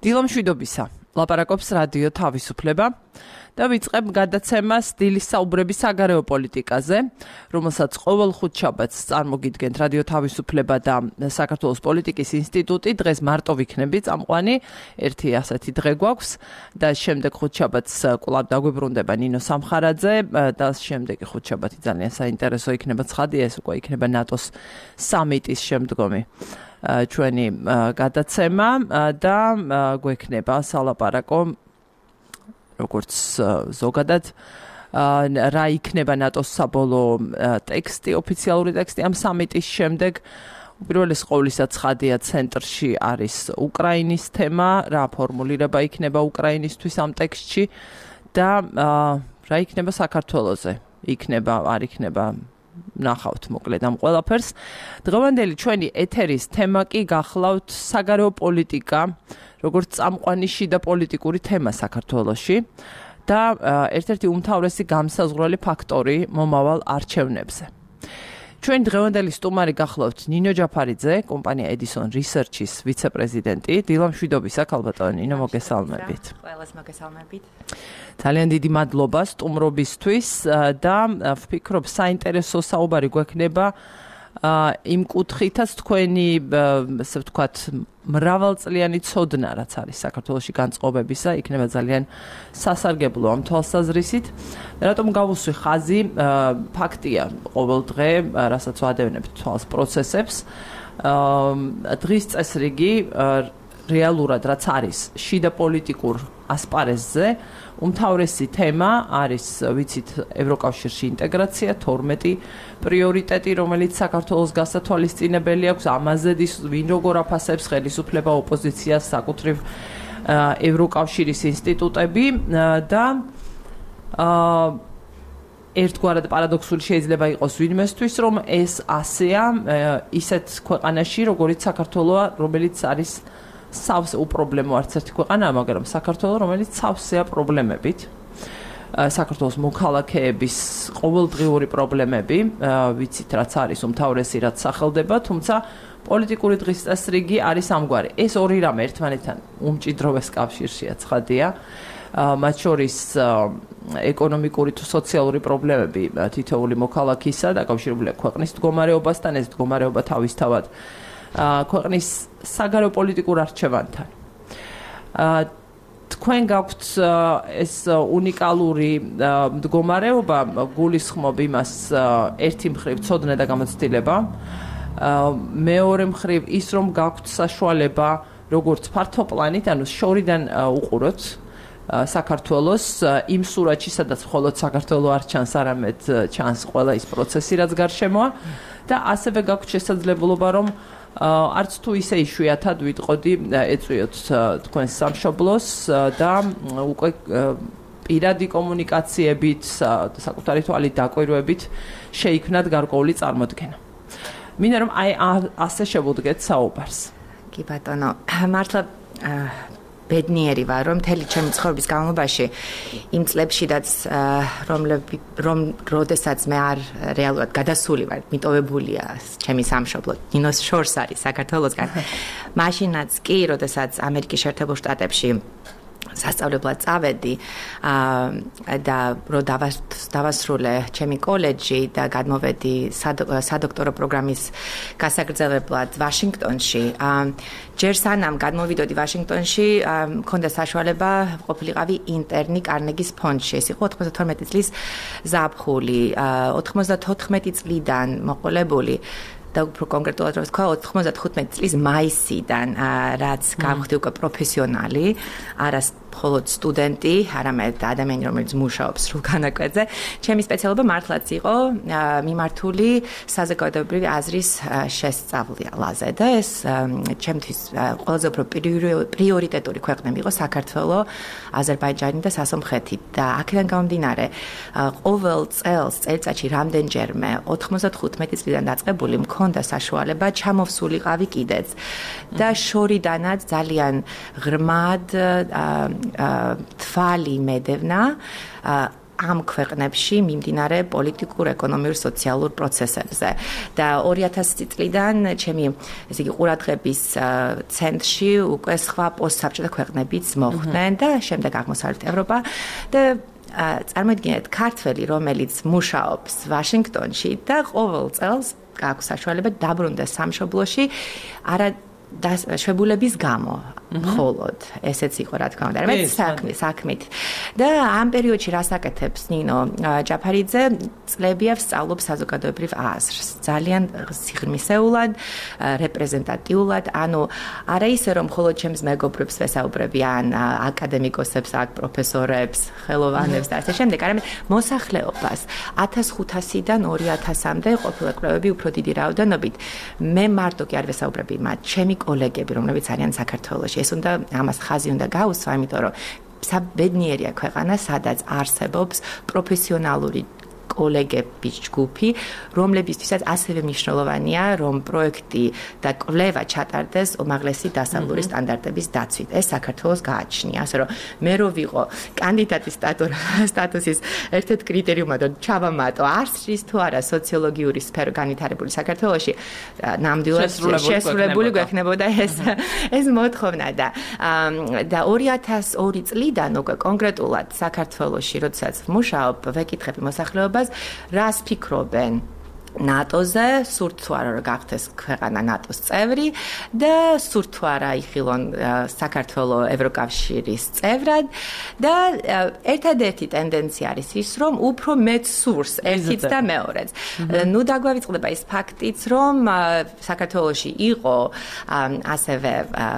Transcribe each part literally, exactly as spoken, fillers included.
დილამშვიდობისა. ლაპარაკობს რადიო თავისუფლება და ვიწყებ გადაცემას დილის საუბრები საგარეო პოლიტიკაზე, რომელსაც ყოველ ხუთშაბათს წარმოგიდგენთ რადიო თავისუფლება და საქართველოს პოლიტიკის ინსტიტუტი. დღეს მარტო ვიქნები წამყვანი, ერთი ასეთი დღე გვაქვს და შემდეგ ხუთშაბათს კვლავ დაგვიბრუნდება ნინო სამხარაძე და შემდეგი ხუთშაბათი ძალიან საინტერესო იქნება, ცხადია, ეს უკვე იქნება ნატოს სამიტის შემდგომი ჩვენი გადაცემა და გვექნება სალაპარაკო როგორც ზოგადად რა იქნება ნატოს საბოლოო ტექსტი, ოფიციალური ტექსტი ამ სამიტის შემდეგ. უპირველეს ყოვლისა ცხადია ცენტრში არის უკრაინის თემა, რა ფორმულირება იქნება უკრაინისთვის ამ ტექსტში და რა იქნება საქართველოზე, იქნება, არ იქნება ნახავთ მოკლედ ამ ყველაფერს. დღევანდელი ჩვენი ეთერის თემა კი გახლავთ საგარეო პოლიტიკა, როგორც წამყვანი შიდა პოლიტიკური თემა საქართველოში და ერთ-ერთი უმთავრესი გამსაზღვრელი ფაქტორი მომავალ არჩევნებზე. ჩვენ დღევანდელი სტუმარი გახლავთ ნინო ჯაფარიძე, კომპანია Edison Research-ის ვიცე-პრეზიდენტი. დილამშვიდობისა, ქალბატონო ნინო, მოგესალმებით. ყველას მოგესალმებით. ძალიან დიდი მადლობა სტუმრობისთვის და ვფიქრობ საინტერესო საუბარი გვექნება იმ კუთხითაც თქვენი, ასე ვთქვათ, მრავალწლიანი ცოდნა, რაც არის საქართველოში განწყობებისა, იქნება ძალიან სასარგებლო ამ თვალსაზრისით. რატომ გავუსვი ხაზი, ფაქტია, ყოველ დღე, რასაც ვადევნებთ თვალს პროცესებს, დღის წესრიგი რეალურად რაც არის შიდა პოლიტიკურ ასპარეზზე, უმთავრესი თემა არის, ვიცით, ევროკავშირში ინტეგრაცია, თორმეტი პრიორიტეტი, რომელიც საქართველოს გასათვალისწინებელი აქვს, ამაზე ვინ როგორ აფასებს ხელისუფლება, ოპოზიციას, საკუთრივ ევროკავშირის ინსტიტუტები და ერთგვარად პარადოქსული შეიძლება იყოს ვინმესთვის, რომ ეს ასეა ისეთ ქვეყანაში, როგორიც საქართველოა, რომელიც არის სავსე უპრობლემო არც ერთი ქვეყანაა, მაგრამ საქართველო, რომელიც სავსეა პრობლემებით. საქართველოს მოქალაქეების ყოველდღიური პრობლემები, ვიცით, რაც არის უმთავრესი, რაც სახელდება, თუმცა პოლიტიკური დღის წესრიგი არის ამგვარი. ეს ორი რამე ერთმანეთთან უმჭიდროვეს კავშირშია, ცხადია. მათ შორის ეკონომიკური თუ სოციალური პრობლემები თითოეული მოქალაქისა დაკავშირებულია ქვეყნის მდგომარეობასთან, ეს მდგომარეობა თავისთავად ქვეყნის საგარეო პოლიტიკურ არჩევანთან. თქვენ გაქვთ ეს უნიკალური მდგომარეობა, გულისხმობ იმას ერთი მხრივ ცოდნა და გამოცდილება, მეორე მხრივ ის რომ გაქვთ საშუალება როგორც ფართო პლანით, ანუ შორიდან უყუროთ საქართველოს იმ სურათში, სადაც მხოლოდ საქართველო არ ჩანს, არამედ ჩანს ყველა ის პროცესი, რაც გარშემოა და ასევე გაქვთ შესაძლებლობა რომ არც თუ ისე იშვიათად ვიტყოდი ეწვიოთ თქვენს სამშობლოს და უკვე პირადი კომუნიკაციებით, საკუთარი თვალით დაკვირვებით შეიქმნათ გარკვეული წარმოდგენა. მინდა რომ აი ასე შევუდგეთ საუბარს. კი ბატონო, მართლა ბედნიერი ვარ, რომ მთელი ჩემი ცხოვრების განმავლობაში იმ წლებშიდაც რომ როდესაც მე არ რეალურად გადასული ვარ, მიტოვებულია ჩემი სამშობლო, ნინოს შორს არის საქართველოსგან. მაშინაც კი, როდესაც ამერიკის შეერთებულ შტატებში სასწავლებლად წავედი და რომ დავასრულე ჩემი კოლეჯი და გადმოვედი სადოქტორო პროგრამის გასაგრძელებლად ვაშინგტონში. ჯერ სანამ გადმოვიდოდი ვაშინგტონში, მქონდა საშუალება ყოფილიყავი ინტერნი კარნეგის ფონდში. ეს იყო ოცდათორმეტი წლის ზაფხული, ოცდათოთხმეტი წლიდან მოყოლებული და უფრო კონკრეტულად რომ ვთქვა, ოცდათხუთმეტი წლის მაისიდან, რაც გავხდი უკვე პროფესიონალი, არა მხოლოდ სტუდენტი, არამედ ადამიანი, რომელიც მუშაობს სრულ განაკვეთზე. ჩემი სპეციალობა მართლაც იყო მიმართული საზოგადოებრივი აზრის შესწავლაზე და ეს ჩემთვის ყველაზე უფრო პრიორიტეტული ქვეყნები იყო საქართველო, აზერბაიჯანი და სასომხეთი და აქედან გამომდინარე, ყოველ წელს წელიწადში რამდენჯერმე ოცდათხუთმეტი წლიდან დაწყებული მქონდა საშუალება ჩამოვსულიყავი კიდეც და შორიდანაც ძალიან ღრმად თვალი მედევნა ამ ქვეყნებში მიმდინარე პოლიტიკურ, ეკონომიურ, სოციალურ პროცესებზე. და ორი ათასი წლიდან ჩემი ესე იგი ყურადღების ცენტრში უკვე სხვა პოსტსაბჭოთა ქვეყნებიც მოხვდნენ და შემდეგ აღმოსავლეთ ევროპა და წარმოიდგინეთ ქართველი, რომელიც მუშაობს ვაშინგტონში და ყოველ წელს აქვს საშუალება დაბრუნდეს სამშობლოში არა დაშვებულების გამო მხოლოდ ესეც იყო რა თქმა უნდა მე საქმე საქმით და ამ პერიოდში რას აკეთებს ნინო ჯაფარიძე წლებია ვსწავლობს საზოგადოებრივ აზრს ძალიან სიღრმისეულად რეპრეზენტატიულად ანუ არა ისე რომ მხოლოდ ჩემს მეგობრებს ვესაუბრები ან აკადემიკოსებს აქ პროფესორებს ხელოვანებს და ასე შემდეგ არამედ მოსახლეობას ათას ხუთასიდან ორი ათასამდე ყოფილა კვლევები უფრო დიდი რაოდენობით მე მარტო კი არ ვესაუბრები მათ ჩემი კოლეგები რომლებიც არიან საქართველოში ეს უნდა ამას ხაზი უნდა გაუსვა იმიტომ რომ საბედნიერია ქვეყანა სადაც არსებობს პროფესიონალური კოლეგების ჯგუფი რომლებისთვისაც ასევე მნიშვნელოვანია რომ პროექტი და კვლევა ჩატარდეს უმაღლესი დასავლური სტანდარტების დაცვით ეს საქართველოს გააჩნია ასე რომ მე რო ვიყო კანდიდატის სტატუსის ერთ-ერთ კრიტერიუმად რომ ჩავამატო არსის თუ არა სოციოლოგიური სფერო განვითარებული საქართველოში ნამდვილად შესრულებული გვექნებოდა ეს ეს მოთხოვნა და და ორი ათას ორი წლიდან უკვე კონკრეტულად საქართველოში როდესაც ვმუშაობ ვეკითხები მოსახლეობას რას ფიქრობენ ნატოზე, სურთ თუ არა რომ გახდეს ქვეყანა ნატოს წევრი და სურთ თუ არა იხილონ საქართველოს ევროკავშირის წევრად და ერთადერთი ტენდენცია არის ის რომ უფრო მეც სურს ერთიც და მეორეც. ნუ დაგვავიწყდება ის ფაქტიც რომ საქართველოში იყო ასევე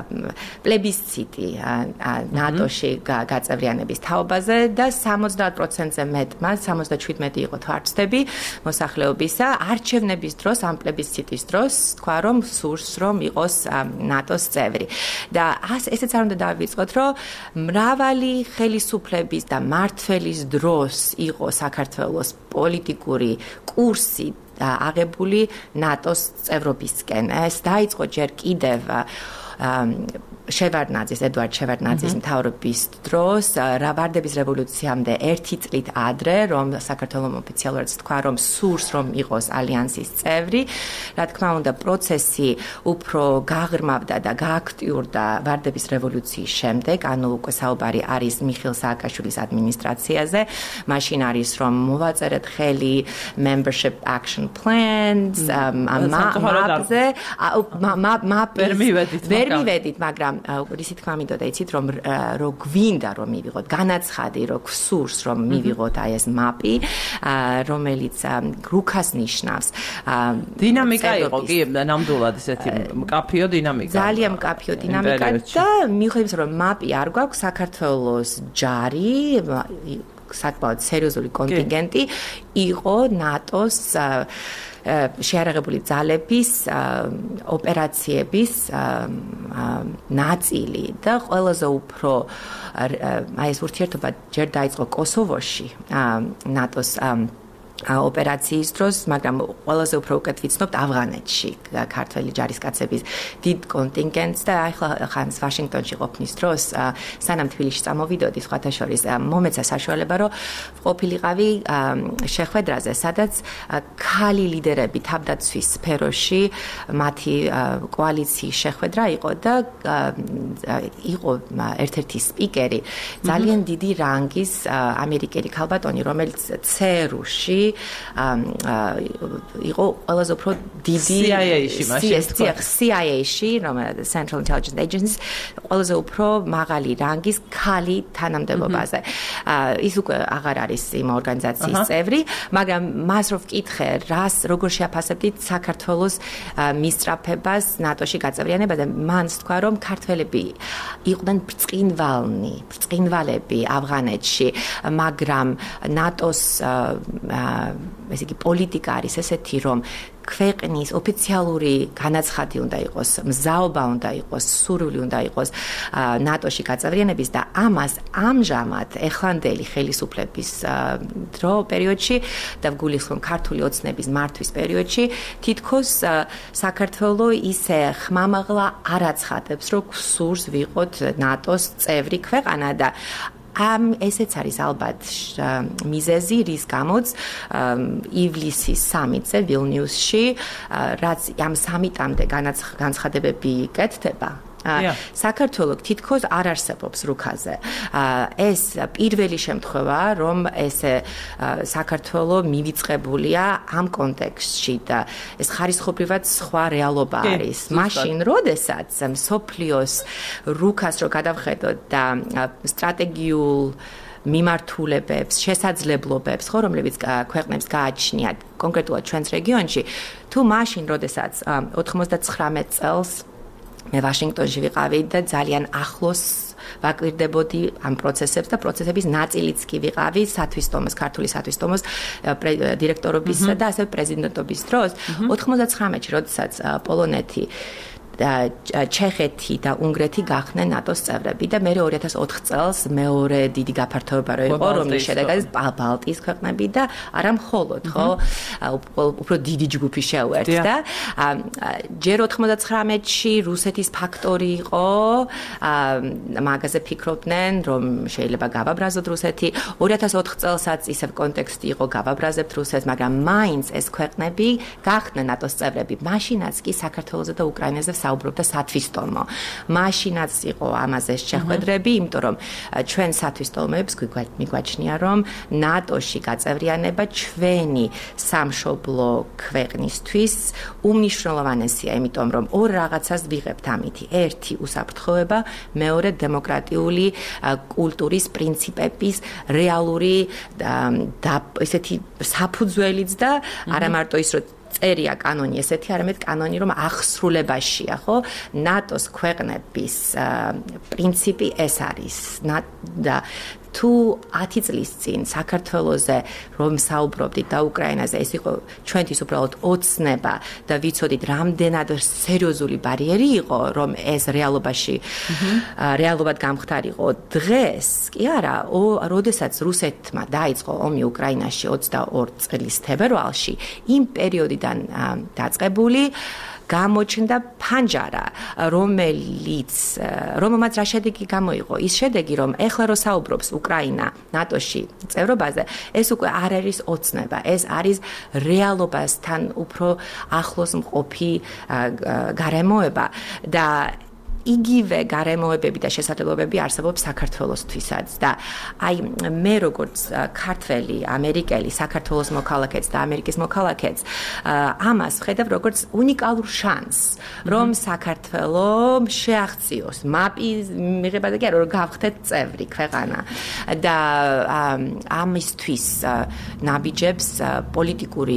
პლებისციტი ნატოში გაწევრიანების თაობაზე და სამოცდაათ პროცენტზე მეტმა სამოცდაშვიდმეტი იყო თუ არ ვცდები მოსახლეობისა არჩევნების დროს ამ პლებისციტის დროს თქვა რომ სურს რომ იყოს ნატოს წევრი და ესეც არ უნდა დავიწყოთ რომ მრავალი ხელისუფლების და მმართველის დროს იყო საქართველოს პოლიტიკური კურსი აღებული ნატოს წევრობისკენ ეს დაიწყო ჯერ კიდევ შევარდნაძის ედვარდ შევარდნაძის მთავრობის დროს ვარდების რევოლუციამდე ერთი წლით ადრე რომ საქართველოს ოფიციალურად თქვა რომ სურს რომ იყოს ალიანსის წევრი რა თქმა უნდა პროცესი უფრო გაღრმავდა და გააქტიურდა ვარდების რევოლუციის შემდეგ ანუ უკვე საუბარი არის მიხეილ სააკაშვილის ადმინისტრაციაზე მაშინ არის რომ მოვაწერეთ ხელი membership action plans მაპზე ვერ მივედით მაგრამ რისი თქმა მინდოდა იცით რომ რო გვინდა რომ მივიღოთ განაცხადი რო გსურს რომ მივიღოთ აი ეს მაპი რომელიც რუქას ნიშნავს დინამიკა იყო კი ნამდვილად ესეთი მკაფიო დინამიკა ძალიან მკაფიო დინამიკა და მიუხედავად რომ მაპი არ გვაქვს საქართველოს ჯარი საკმაოდ სერიოზული კონტინგენტი იყო ნატოს შეარაღებული ძალების ოპერაციების ნაწილი და ყველაზე უფრო აი ეს ურთიერთობა ჯერ დაიწყო კოსოვოში ნატოს ოპერაციის დროს, მაგრამ ყველაზე უფრო უკეთ ვიცნობთ ავღანეთში ქართველი ჯარისკაცების დიდ კონტინგენტს და ახლა ხანს ვაშინგტონში ყოფნის დროს სანამ თბილისში წამოვიდოდი სხვათა შორის მომეცა საშუალება რომ ყოფილიყავი შეხვედრაზე, სადაც ქალი ლიდერები თავდაცვის სფეროში მათი კოალიციის შეხვედრა იყო და იყო ერთ-ერთი სპიკერი ძალიან დიდი რანგის ამერიკელი ქალბატონი, რომელიც ცერუში იყო ყველაზე უფრო დიდი C I A-ში მაშინ C I A-ში, რომელიც Central Intelligence Agency, ყველაზე უფრო მაღალი რანგის ქალი თანამდებობაზე. ის უკვე აღარ არის იმ ორგანიზაციის წევრი, მაგრამ მას რო ვკითხე, რას როგორ შეაფასებდით საქართველოს მისწრაფებას ნატოში გაწევრიანებაზე, მან თქვა, რომ ქართველები იყვნენ ბრწყინვალნი, ბრწყინვალები ავღანეთში, მაგრამ ნატოს ესე იგი პოლიტიკა არის ესეთი რომ ქვეყნის ოფიციალური განაცხადი უნდა იყოს, მზაობა უნდა იყოს, სურვილი უნდა იყოს ნატოში გაწევრიანების და ამას ამჟამად ეხლანდელი ხელისუფლების დრო პერიოდში და ვგულისხმობ ქართული ოცნების მართვის პერიოდში თითქოს საქართველოს ისე ხმამაღლა არ აცხადებს, რომ სურს ვიყოთ ნატოს წევრი ქვეყანა და ამ ესეც არის ალბათ მიზეზი, რის გამოც ივლისის სამიტზე ვილნიუსში, რაც ამ სამიტამდე განცხადებები კეთდება. საქართველოს თითქოს არ არსებობს რუქაზე. ეს პირველი შემთხვევა, რომ ესე საქართველოს მივიწყებულია ამ კონტექსტში და ეს ხარისხობრივად სხვა რეალობა არის. მაშინ, როდესაც მსოფლიოს რუქას რო გადავხედოთ და სტრატეგიულ მიმართულებებს, შესაძლებლობებს, ხო, რომლებიც ქვეყნებს გააჩნიათ კონკრეტულად ჩვენს რეგიონში, თუ მაშინ, როდესაც ოთხმოცდათხრამეტ წელს მე ვაშინგტონში ვიყავი და ძალიან ახლოს ვაკვირდებოდი ამ პროცესებს და პროცესების ნაწილიც კი ვიყავი სათვისტომოს, ქართული სათვისტომოს დირექტორობისა და ასევე პრეზიდენტობის დროს. ოთხმოცდათხრამეტში, როდესაც პოლონეთი ჩეხეთი და უნგრეთი გახდნენ ნატოს წევრები და მე ორი ათას ოთხ წელს მეორე დიდი გაფართოება რო იყო, რომლის შედეგადაც ბალტიის ქვეყნები და არა მხოლოდ, ხო, უფრო დიდი ჯგუფი შეუერთდა. ჯერ ოთხმოცდათხრამეტში რუსეთის ფაქტორი იყო, მაგაზე ფიქრობდნენ, რომ შეიძლება გავაბრაზოთ რუსეთი. ორი ათას ოთხ წელსაც ისევ კონტექსტი იყო, გავაბრაზებთ რუსეთს, მაგრამ მაინც ეს ქვეყნები გახდნენ ნატოს წევრები. მაშინაც კი საქართველოსა და უკრაინაზე საუბრობდა სათვისტომო. მაშინაც იყო ამაზე შეხვედრები, იმიტომ რომ ჩვენ სათვისტომოებს მიგვაჩნია, რომ ნატოში გაწევრიანება ჩვენი სამშობლო ქვეყნისთვის უმნიშვნელოვანესია, იმიტომ რომ ორ რაღაცას ვიღებთ ამითი. ერთი უსაფრთხოება, მეორე დემოკრატიული კულტურის პრინციპების რეალური და ესეთი საფუძველიც და არა მარტო ის რომ წერია კანონი ესეთი, არამედ კანონი რომ აღსრულებაშია, ხო? ნატოს ქვეყნების პრინციპი ეს არის. და თუ ათი წლის წინ საქართველოზე რომ საუბრობდით და უკრაინაზე, ეს იყო ჩვენთვის უბრალოდ ოცნება და ვიცოდით რამდენად სერიოზული ბარიერი იყო, რომ ეს რეალობაში რეალობად გამხდარიყო. დღეს კი არა, როდესაც რუსეთმა დაიწყო ომი უკრაინაში ოცდაორი წლის თებერვალში, იმ პერიოდიდან დაწყებული გამოჩნდა ფანჯარა, რომელიც რომელმაც რა შედეგი გამოიღო. ის შედეგი, რომ ეხლა რო საუბრობს უკრაინა ნატოში წევრობაზე, ეს უკვე არ არის ოცნება, ეს არის რეალობასთან უფრო ახლოს მყოფი გარემოება და იგივე გარემოებები და შესაძლებლობები არსებობს საქართველოსთვისაც და აი მე როგორც ქართველი, ამერიკელი, საქართველოს მოქალაქეც და ამერიკის მოქალაქეც ამას ვხედავ როგორც უნიკალურ შანსს, რომ საქართველო შეაღწიოს მაპის მიღება და კი არა, რომ გავხდეთ წევრი ქვეყანა და ამისთვის ნაბიჯებს პოლიტიკური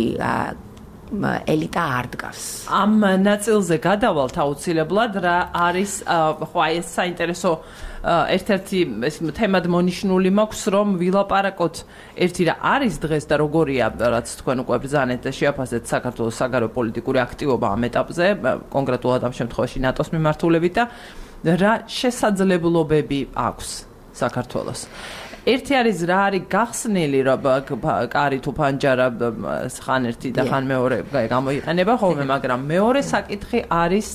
ელიტა არ დგას. ამ ნაწილზე გადავალთ აუცილებლად, რა არის ხო აი ეს საინტერესო ერთ-ერთი თემად მონიშნული მაქვს, რომ ვილაპარაკოთ ერთი რა არის დღეს და როგორია, რაც თქვენ უკვე ბრძანეთ და შეაფასეთ საქართველოს საგარეო პოლიტიკური აქტივობა ამ ეტაპზე, კონკრეტულად ამ შემთხვევაში ნატოს მიმართულებით და რა შესაძლებლობები აქვს საქართველოს. ერთი არის რა არის გახსნილი, რომ კარი თუ ფანჯარა ხან ერთი და ხან მეორე გამოიყენება ხოლმე, მაგრამ მეორე საკითხი არის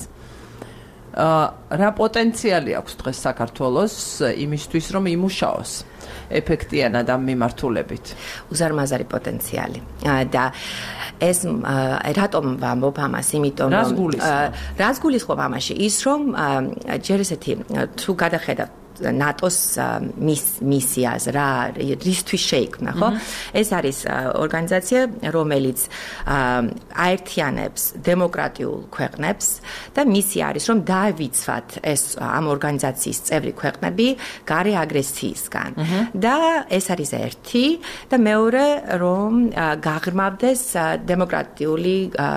რა პოტენციალი აქვს დღეს საქართველოს იმისთვის, რომ იმუშაოს ეფექტიანად ამ მიმართულებით. უზარმაზარი პოტენციალი და ეს რატომ ვამბობ ამას, იმიტომ რომ რას გულისხმობ ამაში? ის რომ ჯერ ესეთი თუ გადახედავთ ნატოს მისიას რა რისთვის შეიქმნა, ხო? ეს არის ორგანიზაცია, რომელიც აერთიანებს დემოკრატიულ ქვეყნებს და მისია არის, რომ დაავიცვათ ეს ამ ორგანიზაციის წევრი ქვეყნები გარე აგრესიისგან. და ეს არის ერთი და მეორე, რომ გაღრმავდეს დემოკრატიული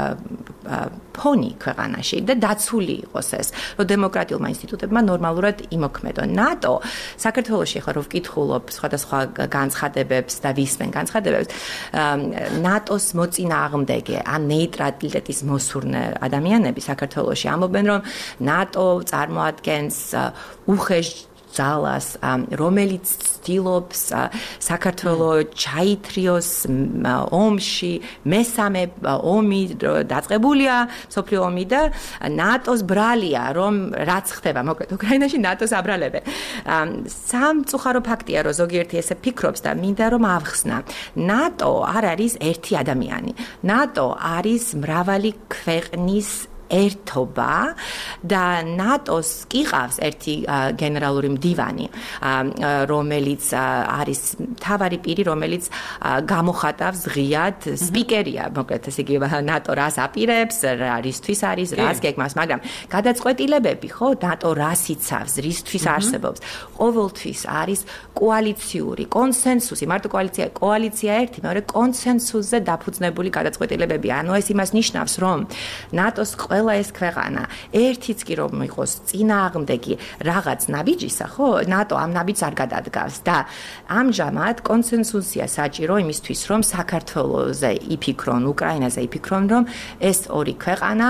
ფონი ქვეყანაში და დაცული იყოს ეს, რომ დემოკრატიულმა ინსტიტუტებმა ნორმალურად იმოქმედონ. ნატო საქართველოში ახლა რო ვკითხულობ სხვადასხვა განცხადებებს და ვისმენ განცხადებებს, ნატოს მოწინააღმდეგე ან ნეიტრალიტეტის მოსურნე ადამიანები საქართველოში ამბობენ, რომ ნატო წარმოადგენს უხეშ ძალას, რომელიც ცდილობს საქართველოს ჩაითრიოს ომში, მესამე ომი დაწყებულია, მსოფლიო ომი და ნატოს ბრალია, რომ რაც ხდება, მოკლედ უკრაინაში ნატოს აბრალებენ. სამწუხარო ფაქტია, რომ ზოგიერთი ესე ფიქრობს და მინდა რომ ავხსნა. ნატო არ არის ერთი ადამიანი. ნატო არის მრავალი ქვეყნის ერთობა და ნატოს კი ყავს ერთი გენერალური მდივანი, რომელიც არის თავარი პირი, რომელიც გამოხატავს ღიად სპიკერია, მოკლედ ესე იგი ნატო რას აპირებს, რისთვის არის, რას გეგმავს, მაგრამ გადაწყვეტილებები, ხო, ნატო რას იცავს, რისთვის არსებობს, ყოველთვის არის კოალიციური კონსენსუსი, მარტო კოალიცია, კოალიცია ერთი, მეორე კონსენსუსზე დაფუძნებული გადაწყვეტილებები. ანუ ეს იმას ნიშნავს, რომ ნატოს ყველა ეს ქვეყანა ერთიც კი რომ იყოს წინააღმდეგი რაღაც ნაბიჯისა, ხო, ნატო ამ ნაბიჯს არ გადადგავს და ამჟამად კონსენსუსია საჭირო იმისთვის, რომ საქართველოზე იფიქრონ, უკრაინაზე იფიქრონ, რომ ეს ორი ქვეყანა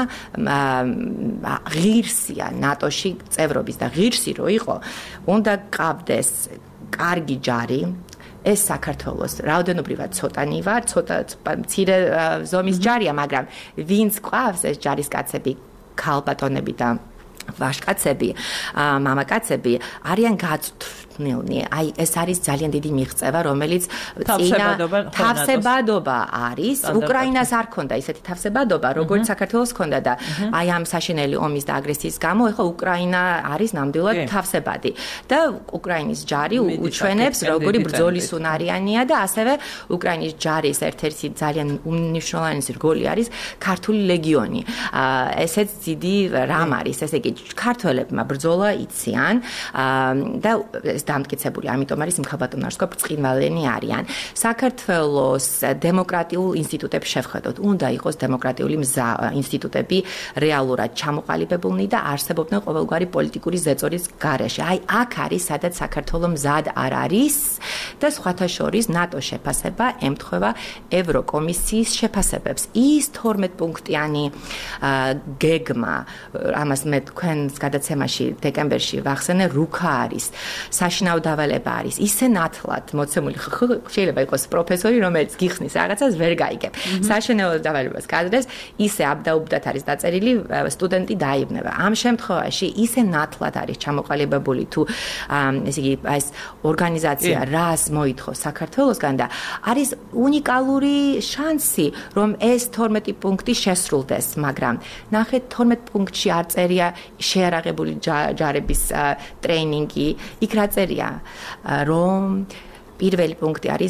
ღირსია ნატოში წევრობის და ღირსი რო იყო, უნდა გყავდეს კარგი ჯარი. ეს საქართველოს რაოდენობრივად ცოტანი ვარ, ცოტა მცირე ზომის ჯარია, მაგრამ ვინც ყავს ეს ჯარისკაცები, ქალბატონები და ვაჟკაცები, მამაკაცები არიან გაწვრთნილნი. აი ეს არის ძალიან დიდი მიღწევა, რომელიც თავსებადობა არის. უკრაინას არ ქონდა ისეთი თავსებადობა, როგორც საქართველოს ქონდა და აი ამ საშინელი ომის და აგრესიის გამო ეხლა უკრაინა არის ნამდვილად თავსებადი და უკრაინის ჯარი უჩვენებს როგორი ბრძოლის უნარიანია და ასევე უკრაინის ჯარის ერთ-ერთი ძალიან უმნიშვნელოვანესი რგოლი არის ქართული ლეგიონი. ესეც დიდი რამ არის, ესე იგი ქართველებმა ბრძოლა იციან და ეს დამტკიცებული, ამიტომ არის მქაბატონარს ვთქვა ბრწყინვალენი არიან. საქართველოს დემოკრატიულ ინსტიტუტებს შევხედოთ, უნდა იყოს დემოკრატიული ინსტიტუტები რეალურად ჩამოყალიბებულნი და არსებობდნენ ყოველგვარი პოლიტიკური ზეწოლის გარეშე. აი აქ არის, სადაც საქართველოს მზად არ არის და სხვათა შორის ნატოს შეფასება ემთხვევა ევროკომისიის შეფასებებს. ის თორმეტ პუნქტიანი გეგმა, ამას მე თქვენს გადაცემაში დეკემბერში ვახსენე, რუქა არის, საშინაო დავალება არის, ისე ნათლად მოცემული, შეიძლება იყოს პროფესორი, რომელიც გიხსნის რაღაცას, ვერ გაიგებ. საშინაო დავალებას გაძლევს, ისე აბდაუბდათ არის დაწერილი, სტუდენტი დაიბნება. ამ შემთხვევაში ისე ნათლად არის ჩამოყალიბებული თუ ესე იგი ეს ორგანიზაცია რას მოითხოვს საქართველოსგან და არის უნიკალური შანსი, რომ ეს თორმეტი პუნქტი შესრულდეს, მაგრამ ნახეთ თორმეტ პუნქტში არ წერია შეარაღებული ჯარების ტრეინინგი, იქ რა წერია, რომ პირველი პუნქტი არის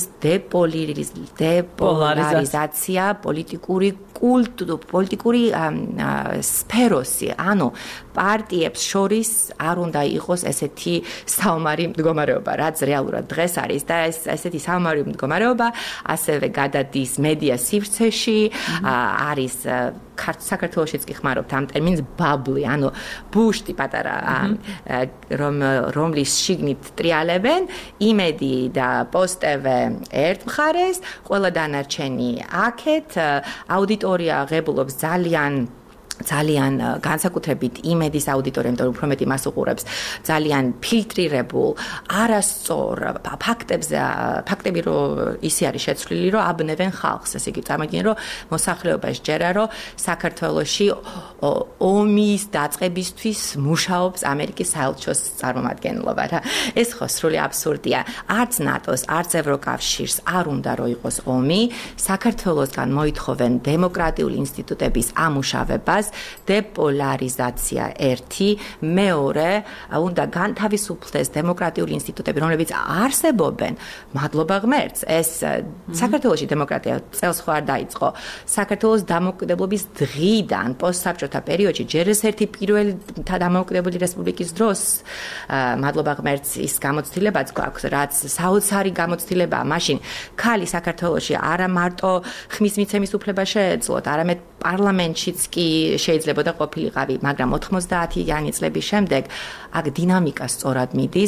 დეპოლარიზაცია, პოლიტიკური კულტურა, პოლიტიკური სფეროსი, ანუ პარტიებს შორის არ უნდა იყოს ესეთი საომარი მდგომარეობა, რაც რეალურად დღეს არის და ეს ესეთი საომარი მდგომარეობა ასევე გადადის მედია სივრცეში, არის საქართველოშიც კი ხმარობთ ამ ტერმინს ბაბლი, ანუ ბუშტი პატარა, რომ რომლის შიგნით ტრიალებენ, იმედი და პოსტევე ერთ მხარეს, ყველა დანარჩენი აქეთ, აუდიტორია ღებულობს ძალიან ძალიან განსაკუთრებით იმედის აუდიტორია, იმიტომ რომ უფრო მეტი მას უყურებს, ძალიან ფილტრირებულ, არასწორ ფაქტებზე, ფაქტები რო ისე არის შეცვლილი, რომ აბნევენ ხალხს, ესე იგი წარმოგიდგენ, რომ მოსახლეობა შეერა, რომ საქართველოში ომის დაწყებისთვის მუშაობს ამერიკის საელჩოს წარმომადგენლობა რა. ეს ხო სრული აბსურდია. არც ნატოს, არც ევროკავშირს არ უნდა რომ იყოს ომი, საქართველოსგან მოითხოვენ დემოკრატიული ინსტიტუტების ამუშავებას, დეპოლარიზაცია ერთი, მეორე, უნდა განთავისუფლდეს დემოკრატიული ინსტიტუტები, რომლებიც არსებობენ, მადლობა ღმერთს, ეს საქართველოში დემოკრატია წელს ხო არ დაიწყო. საქართველოს დამოუკიდებლობის დღიდან, პოსტსაბჭოთა პერიოდში, ჯერ ერთი პირველი დამოუკიდებელი რესპუბლიკის დროს, მადლობა ღმერთს, ის გამოცდილებაც გვაქვს, რაც საოცარი გამოცდილებაა, მაშინ ქალი საქართველოში არა მარტო ხმის მიცემის უფლება შეეძლოთ, არამედ პარლამენტშიც კი შეიძლება ყოფილიყავი, მაგრამ ოთხმოცდაათიანი წლების შემდეგ აქ დინამიკა სწორად მიდის,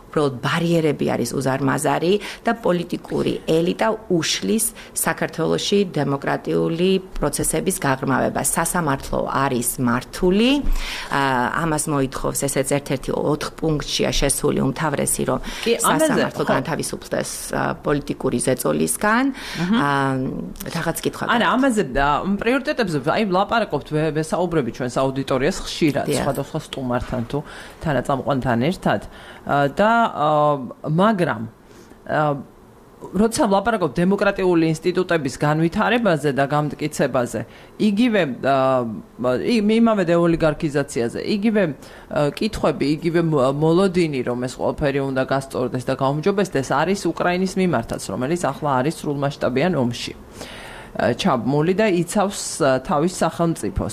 უბრალოდ ბარიერები არის უზარმაზარი და პოლიტიკური ელიტა უშლის საქართველოში დემოკრატიული პროცესების გაღრმავებას. სასამართლო არის მართული, ამას მოითხოვს ესეც ერთ-ერთი ოთხ პუნქტშია შესული უმთავრესი, რომ სასამართლო განთავისუფლდეს პოლიტიკური ზეწოლისგან. რაღაც კითხვა. არა, ამაზე პრიორიტეტებზე აი ვლაპარაკობთ ვესაუბრები ჩვენს აუდიტორიას ხშირად, სხვადასხვა სტუმართან თუ თანაწამყვანთან ერთად და მაგრამ როცა ვლაპარაკობ დემოკრატიული ინსტიტუტების განვითარებაზე და გამტკიცებაზე, იგივე იმავე დეოლიგარქიზაციაზე, იგივე კითხვები, იგივე მოლოდინი, რომ ეს ყველაფერი უნდა გასწორდეს და გაუმჯობესდეს, არის უკრაინის მიმართაც, რომელიც ახლა არის სრულმასშტაბიან ომში ჩაბმული და იცავს თავის სახელმწიფოს.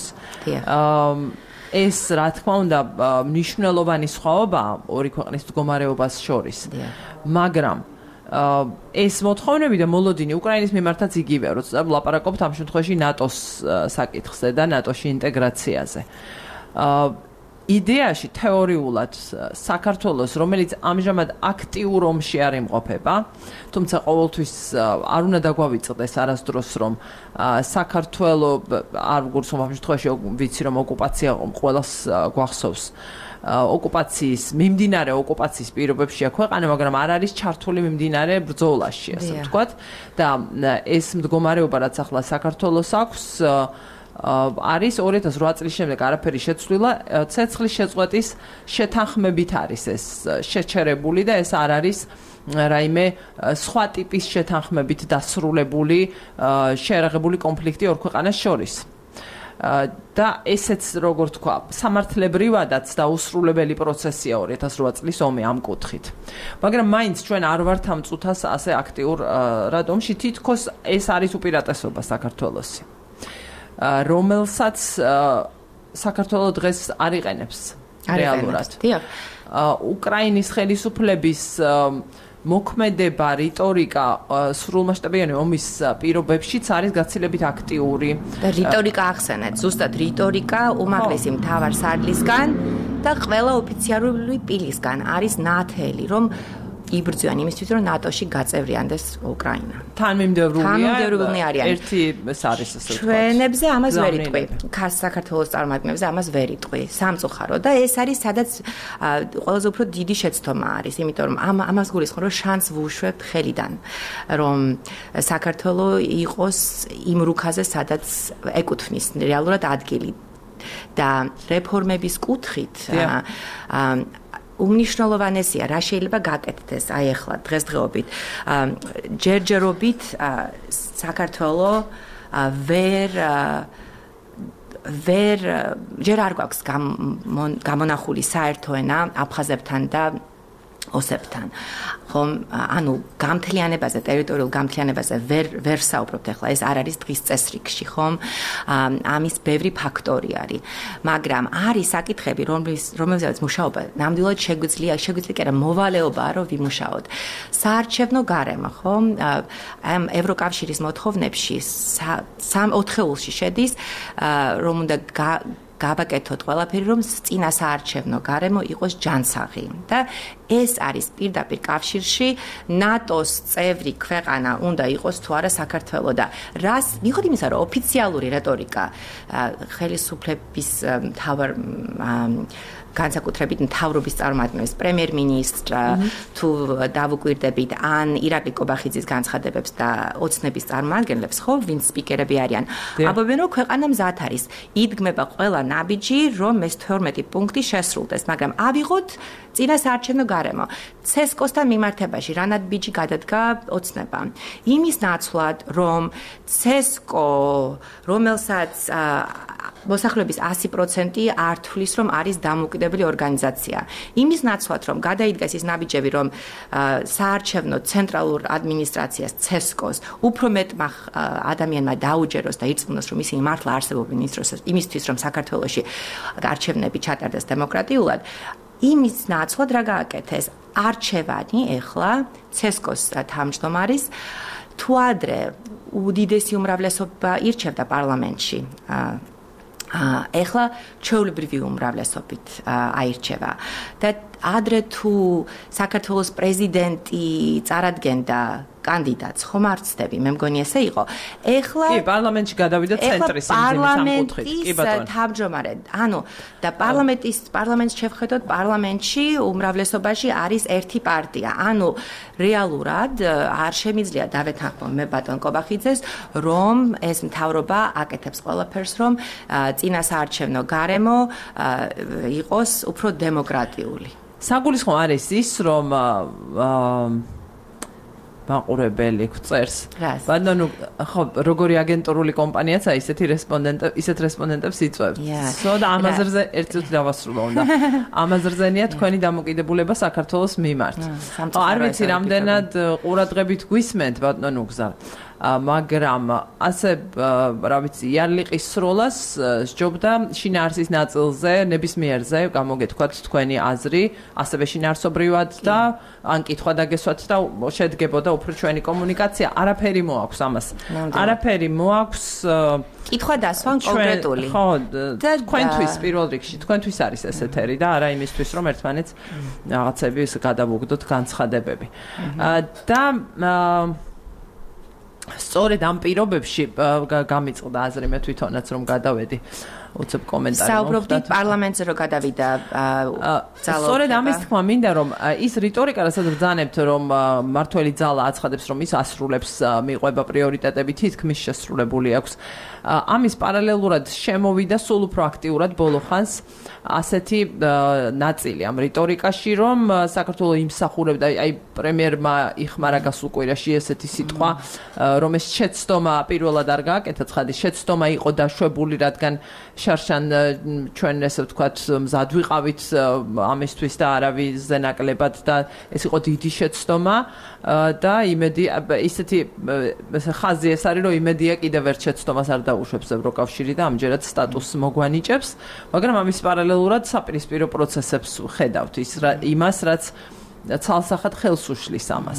ეს რა თქმა უნდა მნიშვნელოვანი სხვაობაა ორი ქვეყნის მდგომარეობას შორის. მაგრამ ეს მოთხოვნები და მოლოდინი უკრაინის მიმართაც იგივეა, როცა ვლაპარაკობთ ამ შემთხვევაში ნატოს საკითხზე და ნატოში ინტეგრაციაზე. იდეაში თეორიულად საქართველოს, რომელიც ამჟამად აქტიურ ომში არ იმყოფება, თუმცა ყოველთვის არ უნდა დაგვავიწყდეს არასდროს, რომ საქართველო არ გულს ამ შემთხვევაში ვიცი რომ ოკუპაცია ყველას გვახსოვს. ოკუპაციის მიმდინარე ოკუპაციის პირობებშია ქვეყანა, მაგრამ არ არის ჩართული მიმდინარე ბრძოლაში, ასე ვთქვათ, და ეს მდგომარეობა, რაც ახლა საქართველოს აქვს, არის ორი ათას ოთხ წლის შემდეგ არაფერი შეცვლილა, ცეცხლის შეწყვეტის შეთანხმებით არის ეს შეჩერებული და ეს არ არის რაიმე სხვა ტიპის შეთანხმებით დასრულებული შეერაღებული კონფლიქტი ორ ქვეყანას შორის. და ესეც როგორ თქვა, სამართლებრივადაც დაუსრულებელი პროცესია ორი ათას ოთხ წლის ომი ამ კუთხით. მაგრამ მაინც ჩვენ არ ვართ ამ წუთას ასე აქტიურ რადომში, თითქოს ეს არის უპირატესობა საქართველოსი. რომელსაც საქართველო დღეს არ იყენებს რეალურად. უკრაინის ხელისუფლების მოქმედება, რიტორიკა სრულმასშტაბიანი ომის პირობებშიც არის გაცილებით აქტიური. და რიტორიკა ახსენეთ, ზუსტად რიტორიკა უმაღლესი მთავარ სარდლისგან და ყველა ოფიციალური პირისგან არის ნათელი, რომ იბრძვიან იმისთვის, რომ ნატოში გაწევრიანდეს უკრაინა. თანმიმდევრულია ერთი ეს არის ასე ვთქვათ. ჩვენებზე ამას ვერ იტყვი. ხას საქართველოს წარმომადგენლებზე ამას ვერ იტყვი. სამწუხარო და ეს არის სადაც ყველაზე უფრო დიდი შეცდომა არის, იმიტომ რომ ამ ამას გულისხმობ, რომ შანსს ვუშვებთ ხელიდან, რომ საქართველო იყოს იმ რუქაზე, სადაც ეკუთვნის რეალურად ადგილი და რეფორმების კუთხით უმნიშვნელოვანესია, რა შეიძლება გაკეთდეს აი ახლა დღესდღეობით. ჯერჯერობით საქართველო ვერ ვერ ჯერ არ გვაქვს გამონახული საერთო ენა აფხაზებთან და ოსებთან. ხომ, ანუ გამთლიანებაზე, ტერიტორიულ გამთლიანებაზე ვერ ვერ საუბრობთ ახლა, ეს არ არის დღის წესრიგში, ხომ? ამის ბევრი ფაქტორი არის. მაგრამ არის საკითხები, რომელზეც მუშაობა ნამდვილად შეგვიძლია, შეგვიძლია კი არა მოვალეობაა, რომ ვიმუშაოთ. საარჩევნო გარემო, ხომ? ამ ევროკავშირის მოთხოვნებში სამ ოთხეულში შედის, რომ უნდა გავაკეთოთ ყველაფერი, რომ წინა საარჩევნო გარემო იყოს ჯანსაღი და ეს არის პირდაპირ კავშირში ნატოს წევრი ქვეყანა უნდა იყოს თუ არა საქართველო და რას მიუხედავად იმისა, რომ ოფიციალური რეტორიკა ხელისუფლების მთავარ განსაკუთრებით მთავრობის წარმომადგენლებს, პრემიერ-მინისტრ თუ დავუკვირდებით ან ირაკლი კობახიძის განცხადებებს და ოცნების წარმომადგენლებს, ხო, ვინც სპიკერები არიან. ამბობენ, რომ ქვეყანა მზად არის. იდგმება ყველა ნაბიჯი, რომ ეს თორმეტი პუნქტი შესრულდეს, მაგრამ ავიღოთ წინა საარჩევნო გარემო. ცესკოსთან მიმართებაში რა ნაბიჯი გადადგა ოცნება. იმის ნაცვლად, რომ ცესკო, რომელსაც მოსახლეობის ასი პროცენტი არ თვლის, რომ არის დამოუკიდებელი ორგანიზაცია. იმის ნაცვლად, რომ გადაიდგეს ის ნაბიჯები, რომ საარჩევნო ცენტრალურ ადმინისტრაციას ცესკოს უფრო მეტმა ადამიანმა დაუჯეროს და ირწმუნოს, რომ ისინი მართლა არსებობენ იმისთვის, რომ საქართველოში არჩევნები ჩატარდეს დემოკრატიულად. იმის ნაცვლად რა გააკეთეს? არჩევანი ეხლა ცესკოს თავმჯდომარის თუ ადრე უდიდესი უმრავლესობა ირჩევდა პარლამენტში. ეხლა ჩვეულებრივი უმრავლესობით აირჩევა და ადრე თუ საქართველოს პრეზიდენტი წარადგენდა კანდიდატს, ხომ არ ვცდები, მე მგონი ესე იყო. ეხლა კი, პარლამენტში გადავიდა ცენტრის სამკუთხედი. კი ბატონო. თავმჯდომარე. ანუ და პარლამენტის პარლამენტს შევხედოთ, პარლამენტში უმრავლესობაში არის ერთი პარტია. ანუ რეალურად არ შემიძლია დავეთანხმო მე ბატონ კობახიძეს, რომ ეს მთავრობა აკეთებს ყველაფერს, რომ წინასაარჩევნო გარემო იყოს უფრო დემოკრატიული. საგულისხმო არის ის, რომ მაყურებელი გწერს. ბატონო, ხო, როგორი აგენტურული კომპანიაცაა, ისეთი რესპონდენტები, ისეთ რესპონდენტებს იწვევს. სოდა ამაზრზე ერთი წუთი დავასრულო უნდა. ამაზრზენია თქვენი დამოკიდებულება საქართველოს მიმართ. არ ვიცი, რამდენად ყურადღებით გვისმენთ, ბატონო გზა. მაგრამ ასე რა ვიცი იარლიყის სროლას სჯობდა შინაარსის ნაწილზე ნებისმიერზე გამოგეთქვათ თქვენი აზრი ასევე შინაარსობრივად და ან კითხვა დაგესვათ და შედგებოდა უფრო ჩვენი კომუნიკაცია არაფერი მოაქვს ამას არაფერი მოაქვს კითხვა დასვან კონკრეტული ხო თქვენთვის პირველ რიგში თქვენთვის არის ეს ეთერი და არა იმისთვის რომ ერთმანეთს რაღაცები გადავუგდოთ განცხადებები და სწორედ ამ პირობებში გამიწყდა აზრი მე თვითონაც რომ გადავედი უცებ კომენტარი საუბრობდით პარლამენტზე რომ გადავიდა ძალა სწორედ ამის თქმა მინდა რომ ის რიტორიკა რასაც ბრძანებთ რომ მართველი ძალა აცხადებს რომ ის ასრულებს მიყვება პრიორიტეტები თითქმის შესრულებული აქვს ამის პარალელურად შემოვიდა სულ უფრო აქტიურად ბოლო ხანს ასეთი ნაწილი ამ რიტორიკაში რომ საქართველოს იმსახურებდა აი პრემიერმა იხმარა გასულ კვირაში ესეთი სიტყვა რომ ეს შეცდომა პირველად არ გააკეთა ცხადი შეცდომა იყო დაშვებული რადგან შარშან ჩვენ ესე ვთქვათ მზად ვიყავით ამისთვის და არავის ნაკლებად და ეს იყო დიდი შეცდომა და იმედი ისეთი ხაზი ეს არის რომ იმედია კიდევ ერთ შეცდომას არ დაუშვებს ევროკავშირი და ამჯერად სტატუსს მოგვანიჭებს მაგრამ ამის პარალელურად საპირისპირო პროცესებს ხედავთ ის იმას რაც ცალსახად ხელს უშლის ამას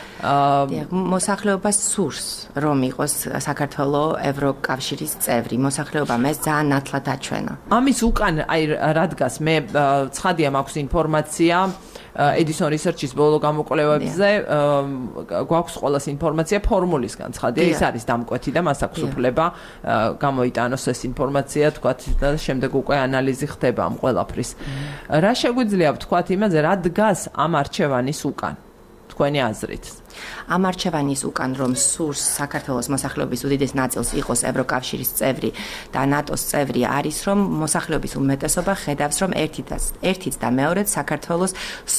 მოსახლეობას სურს რომ იყოს საქართველოს ევროკავშირის წევრი მოსახლეობა მე ძალიან ნათლად აჩვენა ამის უკან აი რადგას მე ცხადია მაქვს ინფორმაცია Edison Research-ის ბოლო გამოკვლევებზე გვაქვს ყველას ინფორმაცია ფორმულისგან ცხადია ის არის დამკვეთი და მას აქვს უფლება გამოიტანოს ეს ინფორმაცია თქვათ და შემდეგ უკვე ანალიზი ხდება ამ ყველაფრის რა შეგვიძლია ვთქვათ იმაზე რა დგას ამ არჩევანის უკან თქვენი აზრით ამ არჩევანის უკან რომ სურს საქართველოს მოსახლეობის უდიდეს ნაწილს იყოს ევროკავშირის წევრი და ნატოს წევრი არის რომ მოსახლეობის უმეტესობა ხედავს რომ ერთიც ერთიც და მეორეც საქართველოს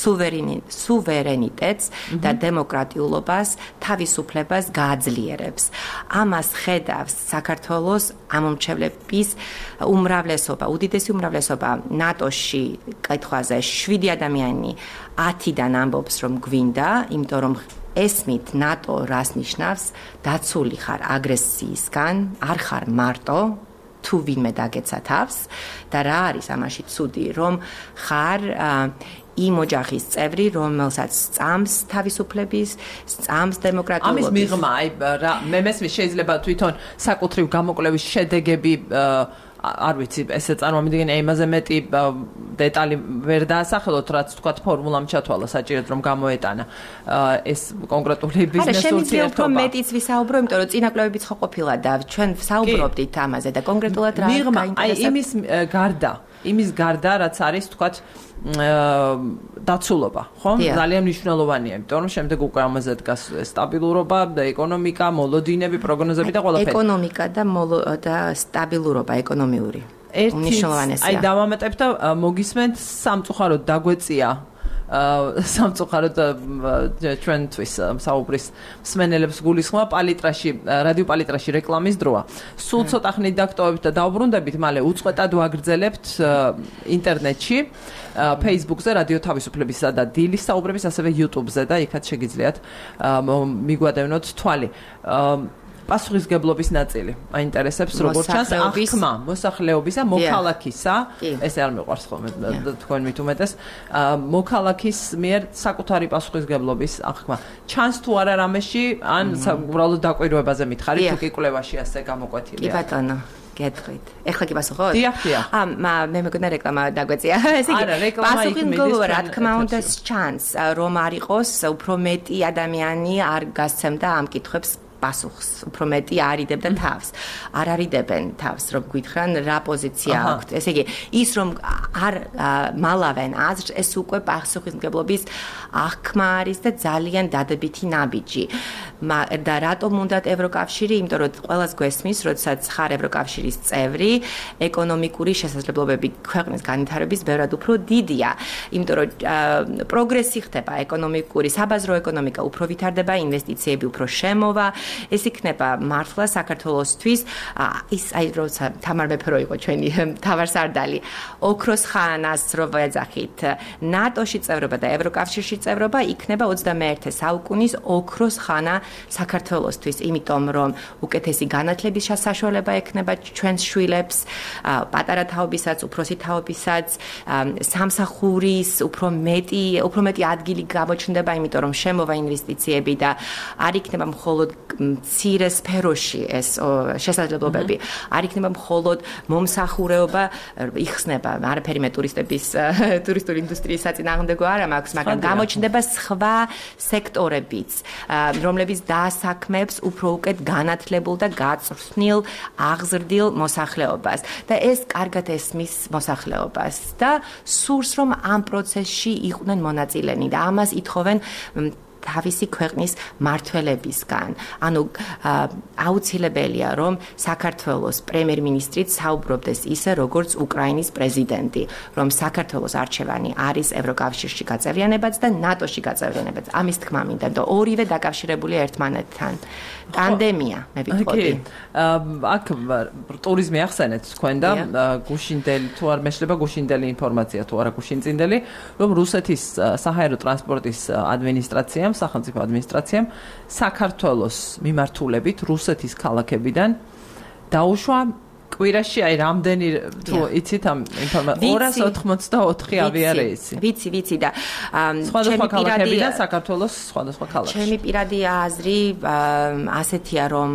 სუვერენიტეტს და დემოკრატიულობას თავისუფლებას გააძლიერებს ამას ხედავს საქართველოს ამომრჩევლების უმრავლესობა უდიდესი უმრავლესობა ნატოში კითხვაზე შვიდი ადამიანი ათიდან ამბობს რომ გვინდა იმიტომ რომ ესმით ნატო რას ნიშნავს დაცული ხარ აგრესიისგან არ ხარ მარტო თუ ვინმე დაგეცა თავს და რა არის ამაში ცუდი რომ ხარ იმ ოჯახის წევრი რომელსაც სწამს თავისუფლების სწამს დემოკრატიულობის ამის მიღმა აი რა მე მესმის შეიძლება თვითონ საკუთრივ გამოკვლევის შედეგები არ ვიცი ესე წარმომიდგენია იმაზე მეტი დეტალი ვერ დაასახელოთ რაც თქვათ ფორმულამ ჩათვალა საჭიროდ რომ გამოეტანა ეს კონკრეტული ბიზნეს ურთიერთობა უფრო მეტიც ვისაუბრო იმიტომ რომ წინაკლებებიც ხო ყოფილა და ჩვენ საუბრობდით ამაზე და კონკრეტულად რა გაინტერესებს აი იმის გარდა იმის გარდა რაც არის თქვათ დაცულობა, ხო? ძალიან მნიშვნელოვანია, იმიტომ რომ შემდეგ უკვე ამაზე დგას სტაბილურობა და ეკონომიკა, მოლოდინები, პროგნოზები და ყველაფერი. ეკონომიკა და და სტაბილურობა ეკონომიური. მნიშვნელოვანია. აი დავამატებ და მოგისმენთ სამწუხაროდ დაგვეწია სამწუხაროდ ჩვენთვის საუბრის მსმენელებს გულისხმობა პალიტრაში რადიო პალიტრაში რეკლამის დროა. სულ ცოტა ხნით დაგტოვებთ და დავბრუნდებით, მალე უწყვეტად ვაგრძელებთ ინტერნეტში, Facebook-ზე რადიო თავისუფლებისა და დილის საუბრების, ასევე YouTube-ზე და იქაც შეგიძლიათ მიგვადევნოთ თვალი. პასუხისგებლობის ნაწილი აინტერესებს როგორც ჩანს აღქმა მოსახლეობისა მოქალაქისა ეს არ მიყვარს ხოლმე თქვენ მით უმეტეს მოქალაქის მიერ საკუთარი პასუხისგებლობის აღქმა ჩანს თუ არა რამეში ან უბრალოდ დაკვირვებაზე მითხარით თუ კი კვლევაში ასე გამოკვეთილია კი ბატონო გეტყვით. ეხლა კი პასუხობთ? დიახ, დიახ. ა მე მეგონა რეკლამა დაგვეწია. ესე იგი, პასუხი მგონია რა თქმა უნდა ჩანს, რომ არ იყოს უფრო მეტი ადამიანი არ გასცემდა ამ კითხვებს პასუხს, უფრო მეტი არიდებდა თავს. არ არიდებენ თავს, რომ გითხრან რა პოზიცია აქვთ. ესე იგი, ის რომ არ მალავენ აზრს, ეს უკვე პასუხისმგებლობის აღქმა არის და ძალიან დადებითი ნაბიჯი. და რატომ უნდათ ევროკავშირი? იმიტომ რომ ყველას გვესმის, როდესაც ხარ ევროკავშირის წევრი, ეკონომიკური შესაძლებლობები ქვეყნის განვითარების ბევრად უფრო დიდია. იმიტომ რომ პროგრესი ხდება ეკონომიკური, საბაზრო ეკონომიკა უფრო ვითარდება, ინვესტიციები უფრო შემოვა. ეს იქნება მართლა საქართველოსთვის ის აი როცა თამარ მეფე რო იყო ჩვენი მთავარსარდალი ოქროს ხანას რო ვეძახით ნატოში წევრობა და ევროკავშირში წევრობა იქნება ოცდამეერთე საუკუნის ოქროს ხანა საქართველოსთვის იმიტომ რომ უკეთესი განათლების საშუალება ექნება ჩვენს შვილებს პატარა თაობისაც უფროსი თაობისაც სამსახურის უფრო მეტი უფრო მეტი ადგილი გამოჩნდება იმიტომ რომ შემოვა ინვესტიციები და არ იქნება მხოლოდ მცირე სფეროში ეს შესაძლებლობები არ იქნება მხოლოდ მომსახურეობა იხსნება არაფერი მე ტურისტების ტურისტული ინდუსტრიის საწინააღმდეგო არ მაქვს მაგრამ გამოჩნდება სხვა სექტორებიც რომლებიც დაასაქმებს უფრო უკეთ განათლებულ და გაწვრთნილ აღზრდილ მოსახლეობას და ეს კარგად ესმის მოსახლეობას და სურს რომ ამ პროცესში იყვნენ მონაწილენი და ამას ითხოვენ თავისი ქვეყნის მართველებისგან. ანუ აუცილებელია რომ საქართველოს პრემიერ-მინისტრით საუბრობდეს ისე როგორც უკრაინის პრეზიდენტი, რომ საქართველოს არჩევანი არის ევროკავშირში გაწევრიანებაც და ნატოში გაწევრიანებაც. ამის თქმა მინდა და ორივე დაკავშირებულია ერთმანეთთან. ტანდემია, მე ვიტყოდი. აქ ტურიზმი ახსენეთ თქვენ და გუშინდელი თუ არ მეშლება გუშინდელი ინფორმაცია თუ არა გუშინწინდელი, რომ რუსეთის საჰაერო ტრანსპორტის ადმინისტრაციამ სახელმწიფო ადმინისტრაციამ საქართველოს მიმართულებით რუსეთის ქალაქებიდან დაუშვა კვირაში აი რამდენი თუ იცით ამ ინფორმაცია ორას ოცდაოთხი ავიარეისი. ვიცი, ვიცი და სხვადასხვა ქალაქებიდან საქართველოს სხვადასხვა ქალაქებში. ჩემი პირადი აზრი ასეთია რომ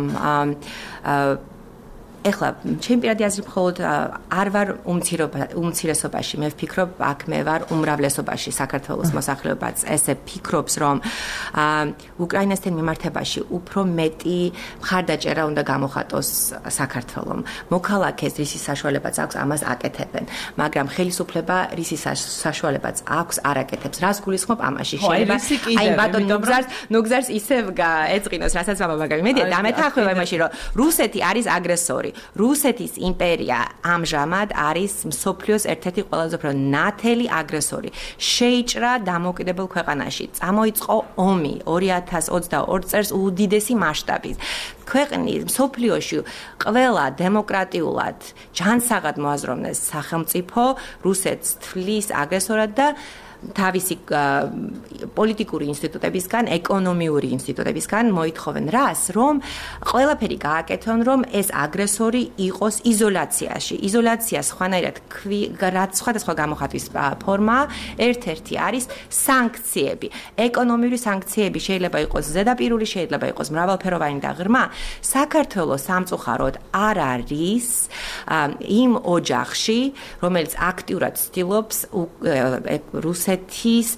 ეხლა ჩემი პირადი აზრი მხოლოდ არ ვარ უმცირესობაში მე ვფიქრობ აქ მე ვარ უმრავლესობაში საქართველოს მოსახლეობაც ესე ფიქრობს რომ უკრაინასთან მიმართებაში უფრო მეტი მხარდაჭერა უნდა გამოხატოს საქართველომ მოქალაქეს რისის საშუალებაც აქვს ამას აკეთებენ მაგრამ ხელისუფლება რისის საშუალებაც აქვს არ აკეთებს რას გულისხმობ ამაში შეიძლება აი ბატონ ნუგზარს ნუგზარს ისევ ეწინოს რასაც მამამაგარი მე დამეთანხმება იმაში რომ რუსეთი არის აგრესორი რუსეთის იმპერია ამჟამად არის მსოფლიოს ერთ-ერთი ყველაზე უფრო ნათელი აგრესორი. შეიჭრა დამოუკიდებელ ქვეყანაში. წამოიწყო ომი ორი ათას ოცდაორ წელს უდიდესი მასშტაბით. ქვეყნის მსოფლიოში ყველა დემოკრატიულად ჯანსაღად მოაზროვნეს სახელმწიფო რუსეთს თვლის აგრესორად და თავისი პოლიტიკური ინსტიტუტებისგან, ეკონომიური ინსტიტუტებისგან მოითხოვენ რას, რომ ყველაფერი გააკეთონ, რომ ეს აგრესორი იყოს იზოლაციაში. იზოლაცია სხვანაირად რაც სხვადასხვა გამოხატვის ფორმა, ერთ-ერთი არის სანქციები. ეკონომიური სანქციები შეიძლება იყოს ზედაპირული, შეიძლება იყოს მრავალფეროვანი და ღრმა. საქართველოს სამწუხაროდ არ არის იმ ოჯახში, რომელიც აქტიურად ცდილობს რუსეთის რუსეთის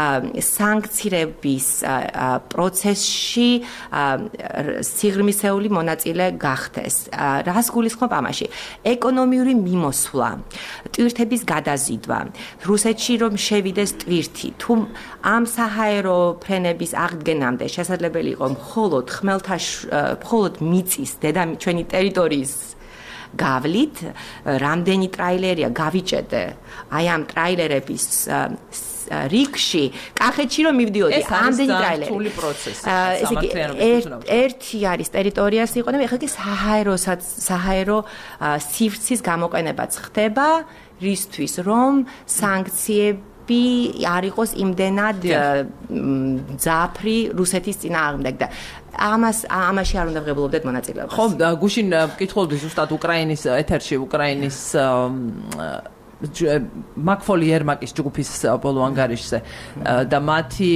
სანქციების პროცესში სიღრმისეული მონაწილე გახდეს. რას გულისხმობ ამაში? ეკონომიური მიმოსვლა, ტვირთების გადაზიდვა, რუსეთში რომ შევიდეს ტვირთი, თუ ამ საჰაერო ფრენების აღდგენამდე შესაძლებელი იყო მხოლოდ ხმელთაშუა, მხოლოდ მიწის დედა ჩვენი ტერიტორიის გავლით, რამდენი ტრაილერია გავიჭედე, აი ამ ტრაილერების რიგში, კახეთში რომ მივდიოდი, ამდენი ტრაილერი. ეს არის რთული პროცესი. ესე იგი, ერთი არის ტერიტორიას იყენებ, ეხლა კი საჰაეროსაც, საჰაერო სივრცის გამოყენებაც ხდება, რისთვის რომ სანქციები არ იყოს იმდენად ძაფრი რუსეთის წინააღმდეგ და ამას ამაში არ უნდა ღებულობდეთ მონაწილეობას. ხო, გუშინ მკითხულობდი ზუსტად უკრაინის ეთერში უკრაინის მაკფოლი ერმაკის ჯგუფის ბოლო ანგარიშზე და მათი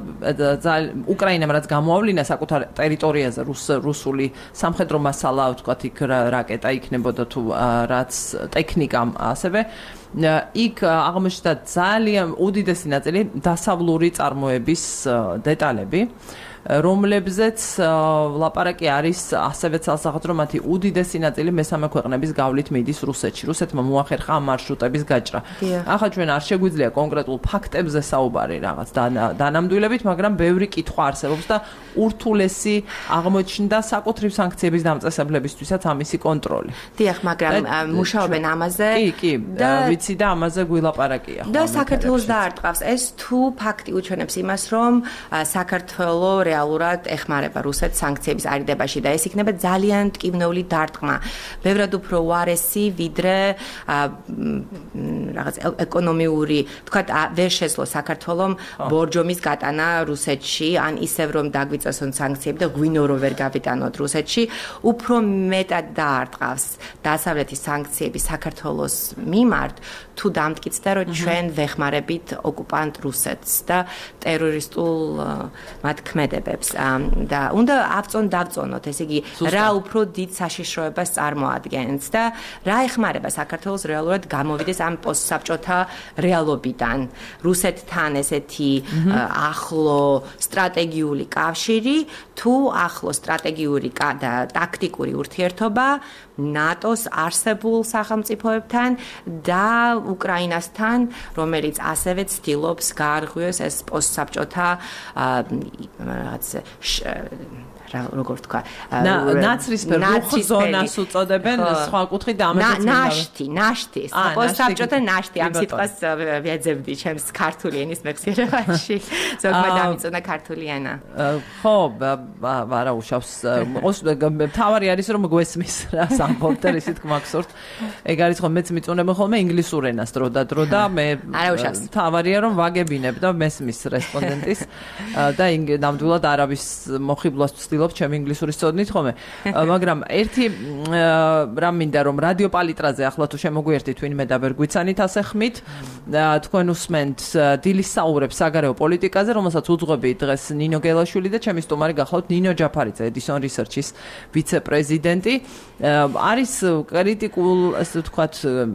უკრაინამ რაც გამოავლინა საკუთარ ტერიტორიაზე რუსული სამხედრო მასალა ვთქვათ იქ რაკეტა იქნებოდა თუ რაც ტექნიკა ასევე იქ აღმოჩნდა ძალიან უდიდესი ნაწილი დასავლური წარმოების დეტალები რომლებზეც ლაპარაკი არის ასევე ცალსახად რომ მათი უდიდესი ნაწილი მესამე ქვეყნების გავლით მიდის რუსეთში. რუსეთმა მოახერხა ამ მარშრუტების გაჭრა. ახლა ჩვენ არ შეგვიძლია კონკრეტულ ფაქტებზე საუბარი რაღაც დანამდვილებით, მაგრამ ბევრი კითხვა არსებობს და ურთულესი აღმოჩნდა საკუთრივ სანქციების დამწესებლებისთვისაც ამისი კონტროლი. დიახ, მაგრამ მუშაობენ ამაზე. კი, კი, ვიცი და ამაზე გვილაპარაკია. და საქართველოს დაარტყავს ეს თუ ფაქტი უჩვენებს იმას, რომ საქართველოს რეალურად ეხმარება რუსეთს სანქციების არიდებაში და ეს იქნება ძალიან ტკივნეული დარტყმა. ბევრად უფრო უარესი, ვიდრე რაღაც ეკონომიური, თქვათ, ვერ შეძლო საქართველოს ბორჯომის გატანა რუსეთში, ან ისევ რომ დაგვიწესონ სანქციები და გვინო რომ ვერ გავიტანოთ რუსეთში, უფრო მეტად დაარტყავს დასავლეთის სანქციები საქართველოს მიმართ, თუ დამტკიცდა რომ ჩვენ ვეხმარებით ოკუპანტ რუსეთს და ტერორისტულ მათ ქმედებებს. და უნდა ავწონ დავწონოთ, ესე იგი, რა უფრო დიდ საშიშროებას წარმოადგენს და რა ეხმარება საქართველოს რეალურად გამოვიდეს ამ პოსტსაბჭოთა რეალობიდან. რუსეთთან ესეთი ახლო სტრატეგიული კავშირი, თუ ახლო სტრატეგიული და ტაქტიკური ურთიერთობა ნატოს არსებულ სახელმწიფოებთან და უკრაინასთან, რომელიც ასევე ცდილობს გაარღვიოს ეს პოსტსაბჭოთა რაც როგორ თქვა ნაცრისფერ ზონას უწოდებენ სხვა კუთხით და ამასაც ნაშთი ნაშთი პოსტსაბჭოთა ნაშთი ამ სიტყვას ვეძებდი ჩემს ქართული ენის მეხსიერებაში ზოგმა დამიწონა ქართული ენა ხო არა უშავს თავარი არის რომ გვესმის რა სამბობთ და ისეთ გმახსოვთ ეგ არის ხო მეც მიწუნებენ ხოლმე ინგლისურ ენას დრო და დრო და მე თავარია რომ ვაგებინებ და მესმის რესპონდენტის და ნამდვილად არავის მოხიბლას ვცდილობ ჩემ ინგლისურის წოდნით ხოლმე მაგრამ ერთი რამ მინდა რომ რადიო პალიტრაზე ახლა თუ შემოგვიერთით ვინმე და ვერ გვიცანით ასე ხმით თქვენ უსმენთ დილის საუბრებს საგარეო პოლიტიკაზე რომელსაც უძღვები დღეს ნინო გელაშვილი და ჩემი სტუმარი გახლავთ ნინო ჯაფარიძე Edison Research-ის ვიცე-პრეზიდენტი არის კრიტიკულ ასე ვთქვათ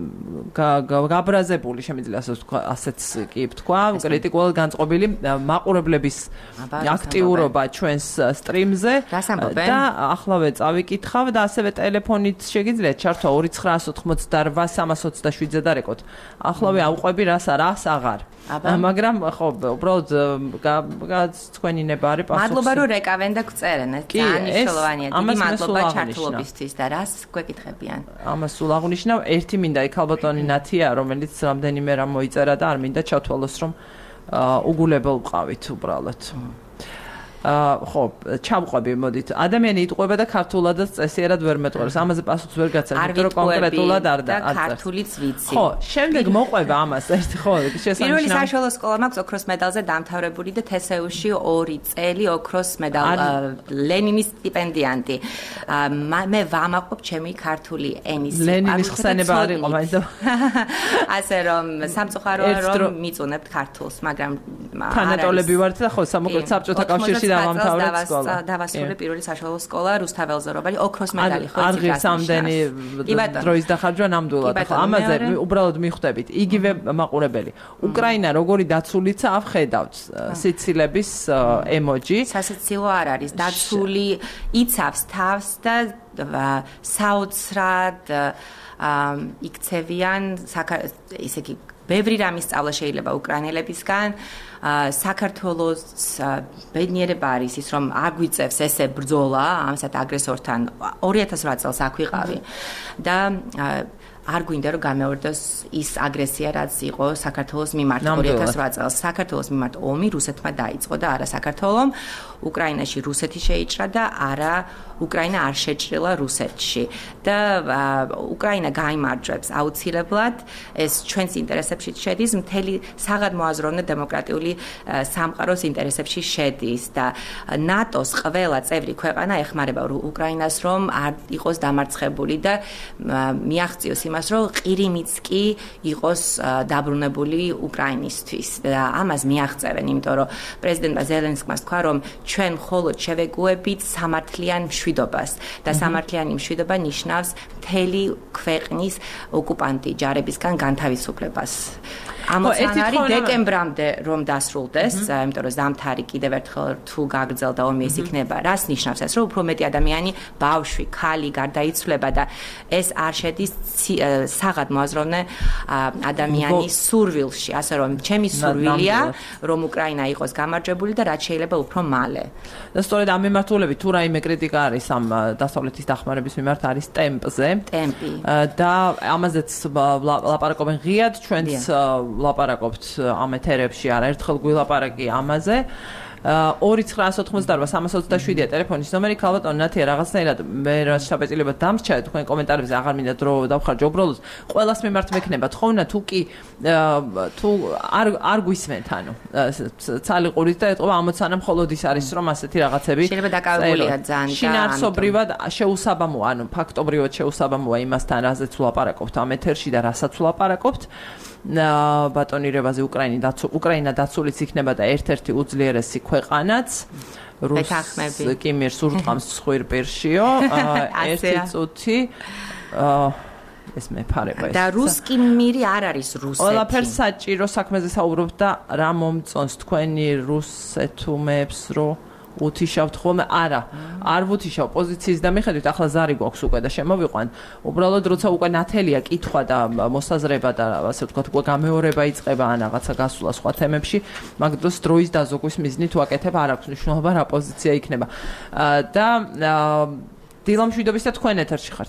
გაბრაზებული შემიძლია ასე ვთქვა ასეც კი ვთქვა კრიტიკულად განწყობილი მაყურებლების აქტიურობა ჩვენს სტრიმზე და ახლავე წავიკითხავ და ასევე ტელეფონით შეგიძლიათ ჩართვა ორი ცხრაას ოთხმოცდაოთხ სამას ოცდაშვიდზე დარეკოთ. ახლავე აუყვები რას არას აღარ. მაგრამ ხო უბრალოდ თქვენი ნება არის პასუხი. მადლობა რომ რეკავენ და გწერენ. ეს ძალიან მნიშვნელოვანია. დიდი მადლობა ჩართულობისთვის და რას გვეკითხებიან. ამას სულ აღნიშნავ. ერთი მინდა იქ ალბათონი ნათია რომელიც რამდენიმე რამ მოიწერა და არ მინდა ჩათვალოს რომ უგულებელ ვყავით უბრალოდ. ხო, ჩამყვები მოდით. ადამიანი იტყვება და ქართულადაც წესიერად ვერ მეტყობს. ამაზე პასუხს ვერ გაცემ, იმიტომ რომ კონკრეტულად არ და ქართულიც ვიცი. ხო, შემდეგ მოყვება ამას ერთი ხო, შესანიშნავი. პირველი საშუალო სკოლა მაქვს ოქროს მედალზე დამთავრებული და თესეუში ორი წელი ოქროს მედალ ლენინის სტიპენდიანტი. მე ვამაყობ ჩემი ქართული ენის ლენინის ხსენება არ იყო მაინც. ასე რომ სამწუხაროა რომ მიწუნებთ ქართულს, მაგრამ თანატოლები ვართ და ხო, სამოკლედ საბჭოთა კავშირში დავამთავრეთ სკოლა. დავასრულე პირველი საშუალო სკოლა რუსთაველზე რობალი ოქროს მედალი ხო იცი რა. სამდენი დროის დახარჯვა ნამდვილად. ხო, ამაზე უბრალოდ მიხვდებით. იგივე მაყურებელი. უკრაინა როგორი დაცულიცა ავხედავთ სიცილების ემოჯი. სასიცილო არ არის. დაცული იცავს თავს და საოცრად იქცევიან ისე კი ბევრი რამის სწავლა შეიძლება უკრაინელებისგან საქართველოს ბედნიერება არის ის რომ არ გვიწევს ესე ბრძოლა ამასად აგრესორთან ორი ათას ოთხ წელს აქ ვიყავი და არ გვინდა რომ გამეორდეს ის აგრესია რაც იყო საქართველოს მიმართ ორი ათას ოთხ წელს საქართველოს მიმართ ომი რუსეთმა დაიწყო და არა საქართველომ უკრაინაში რუსეთი შეიჭრა და არა უკრაინა არ შეჭრილა რუსეთში და უკრაინა გაიმარჯვებს აუცილებლად ეს ჩვენს ინტერესებში შედის მთელი საღად მოაზროვნე დემოკრატიული სამყაროს ინტერესებში შედის და ნატოს ყველა წევრი ქვეყანა ეხმარება უკრაინას რომ არ იყოს დამარცხებული და მიაღწიოს იმას რომ ყირიმიც კი იყოს დაბრუნებული უკრაინისთვის და ამას მიაღწევენ იმიტომ რომ პრეზიდენტმა ზელენსკიმ თქვა რომ ჩვენ მხოლოდ შევეგუებით სამართლიან მშვიდობას და სამართლიანი მშვიდობა ნიშნავს მთელი ქვეყნის ოკუპანტი ჯარებისგან განთავისუფლებას. ამოცანარი დეკემბრამდე რომ დასრულდეს, იმიტომ რომ ზამთარი კიდევ ერთხელ თუ გაგრძელდა ომი ეს იქნება, რას ნიშნავს ეს, რომ უფრო მეტი ადამიანი, ბავშვი, ქალი გარდაიცვლება და ეს არ შედის საღად მოაზროვნე ადამიანის სურვილში, ასე რომ ჩემი სურვილია, რომ უკრაინა იყოს გამარჯვებული და რაც შეიძლება უფრო მალე. და სწორედ ამ მიმართულებით თუ რაიმე კრიტიკა არის ამ დასავლეთის დახმარების მიმართ არის ტემპზე. ტემპი. და ამაზეც ლაპარაკობენ ღიად ჩვენც ლაპარაკობთ ამ ეთერებში არაერთხელ გვილაპარაკი ამაზე. ორი ცხრაას ოთხმოცდაორბა სამას ოცდაშვიდია ტელეფონის ნომერი ქალბატონი ნათია რაღაცნაირად მე რა შაბეწილება დამრჩა თქვენ კომენტარებზე აღარ მინდა დრო დავხარჯო უბრალოდ ყველას მიმართ მექნება თხოვნა თუ კი თუ არ არ გვისმენთ ანუ ცალი ყურით და ეთყობა ამოცანა მხოლოდ ის არის რომ ასეთი რაღაცები შეიძლება დაკავებულია ძალიან და შინაარსობრივად შეუსაბამოა ანუ ფაქტობრივად შეუსაბამოა იმასთან რაზეც ვლაპარაკობთ ამ ეთერში და რასაც ვლაპარაკობთ ბატონირებაზე უკრაინა დაცულ უკრაინა დაცულიც იქნება და ერთ-ერთი უძლიერესი ქვეყანაც რუსს კი მიერ სურტყამს ცხვირპირშიო ერთი წუთი ეს მეფარება ეს და რუსკი მირი არ არის რუსეთი ყველაფერს საჭირო საქმეზე საუბრობთ და რა მომწონს თქვენი რუსეთუმებს რო უთიშავთ ხოლმე არა არ ვუთიშავ პოზიციის და მიხედვით ახლა ზარი გვაქვს უკვე და შემოვიყვან უბრალოდ როცა უკვე ნათელია კითხვა და მოსაზრება და ასე ვთქვათ უკვე გამეორება იწყება ან რაღაცა გასვლა სხვა თემებში მაგ დროს დროის დაზოგვის მიზნით ვაკეთებ არ აქვს მნიშვნელობა რა პოზიცია იქნება და დილამშვიდობის და თქვენ ეთერში ხართ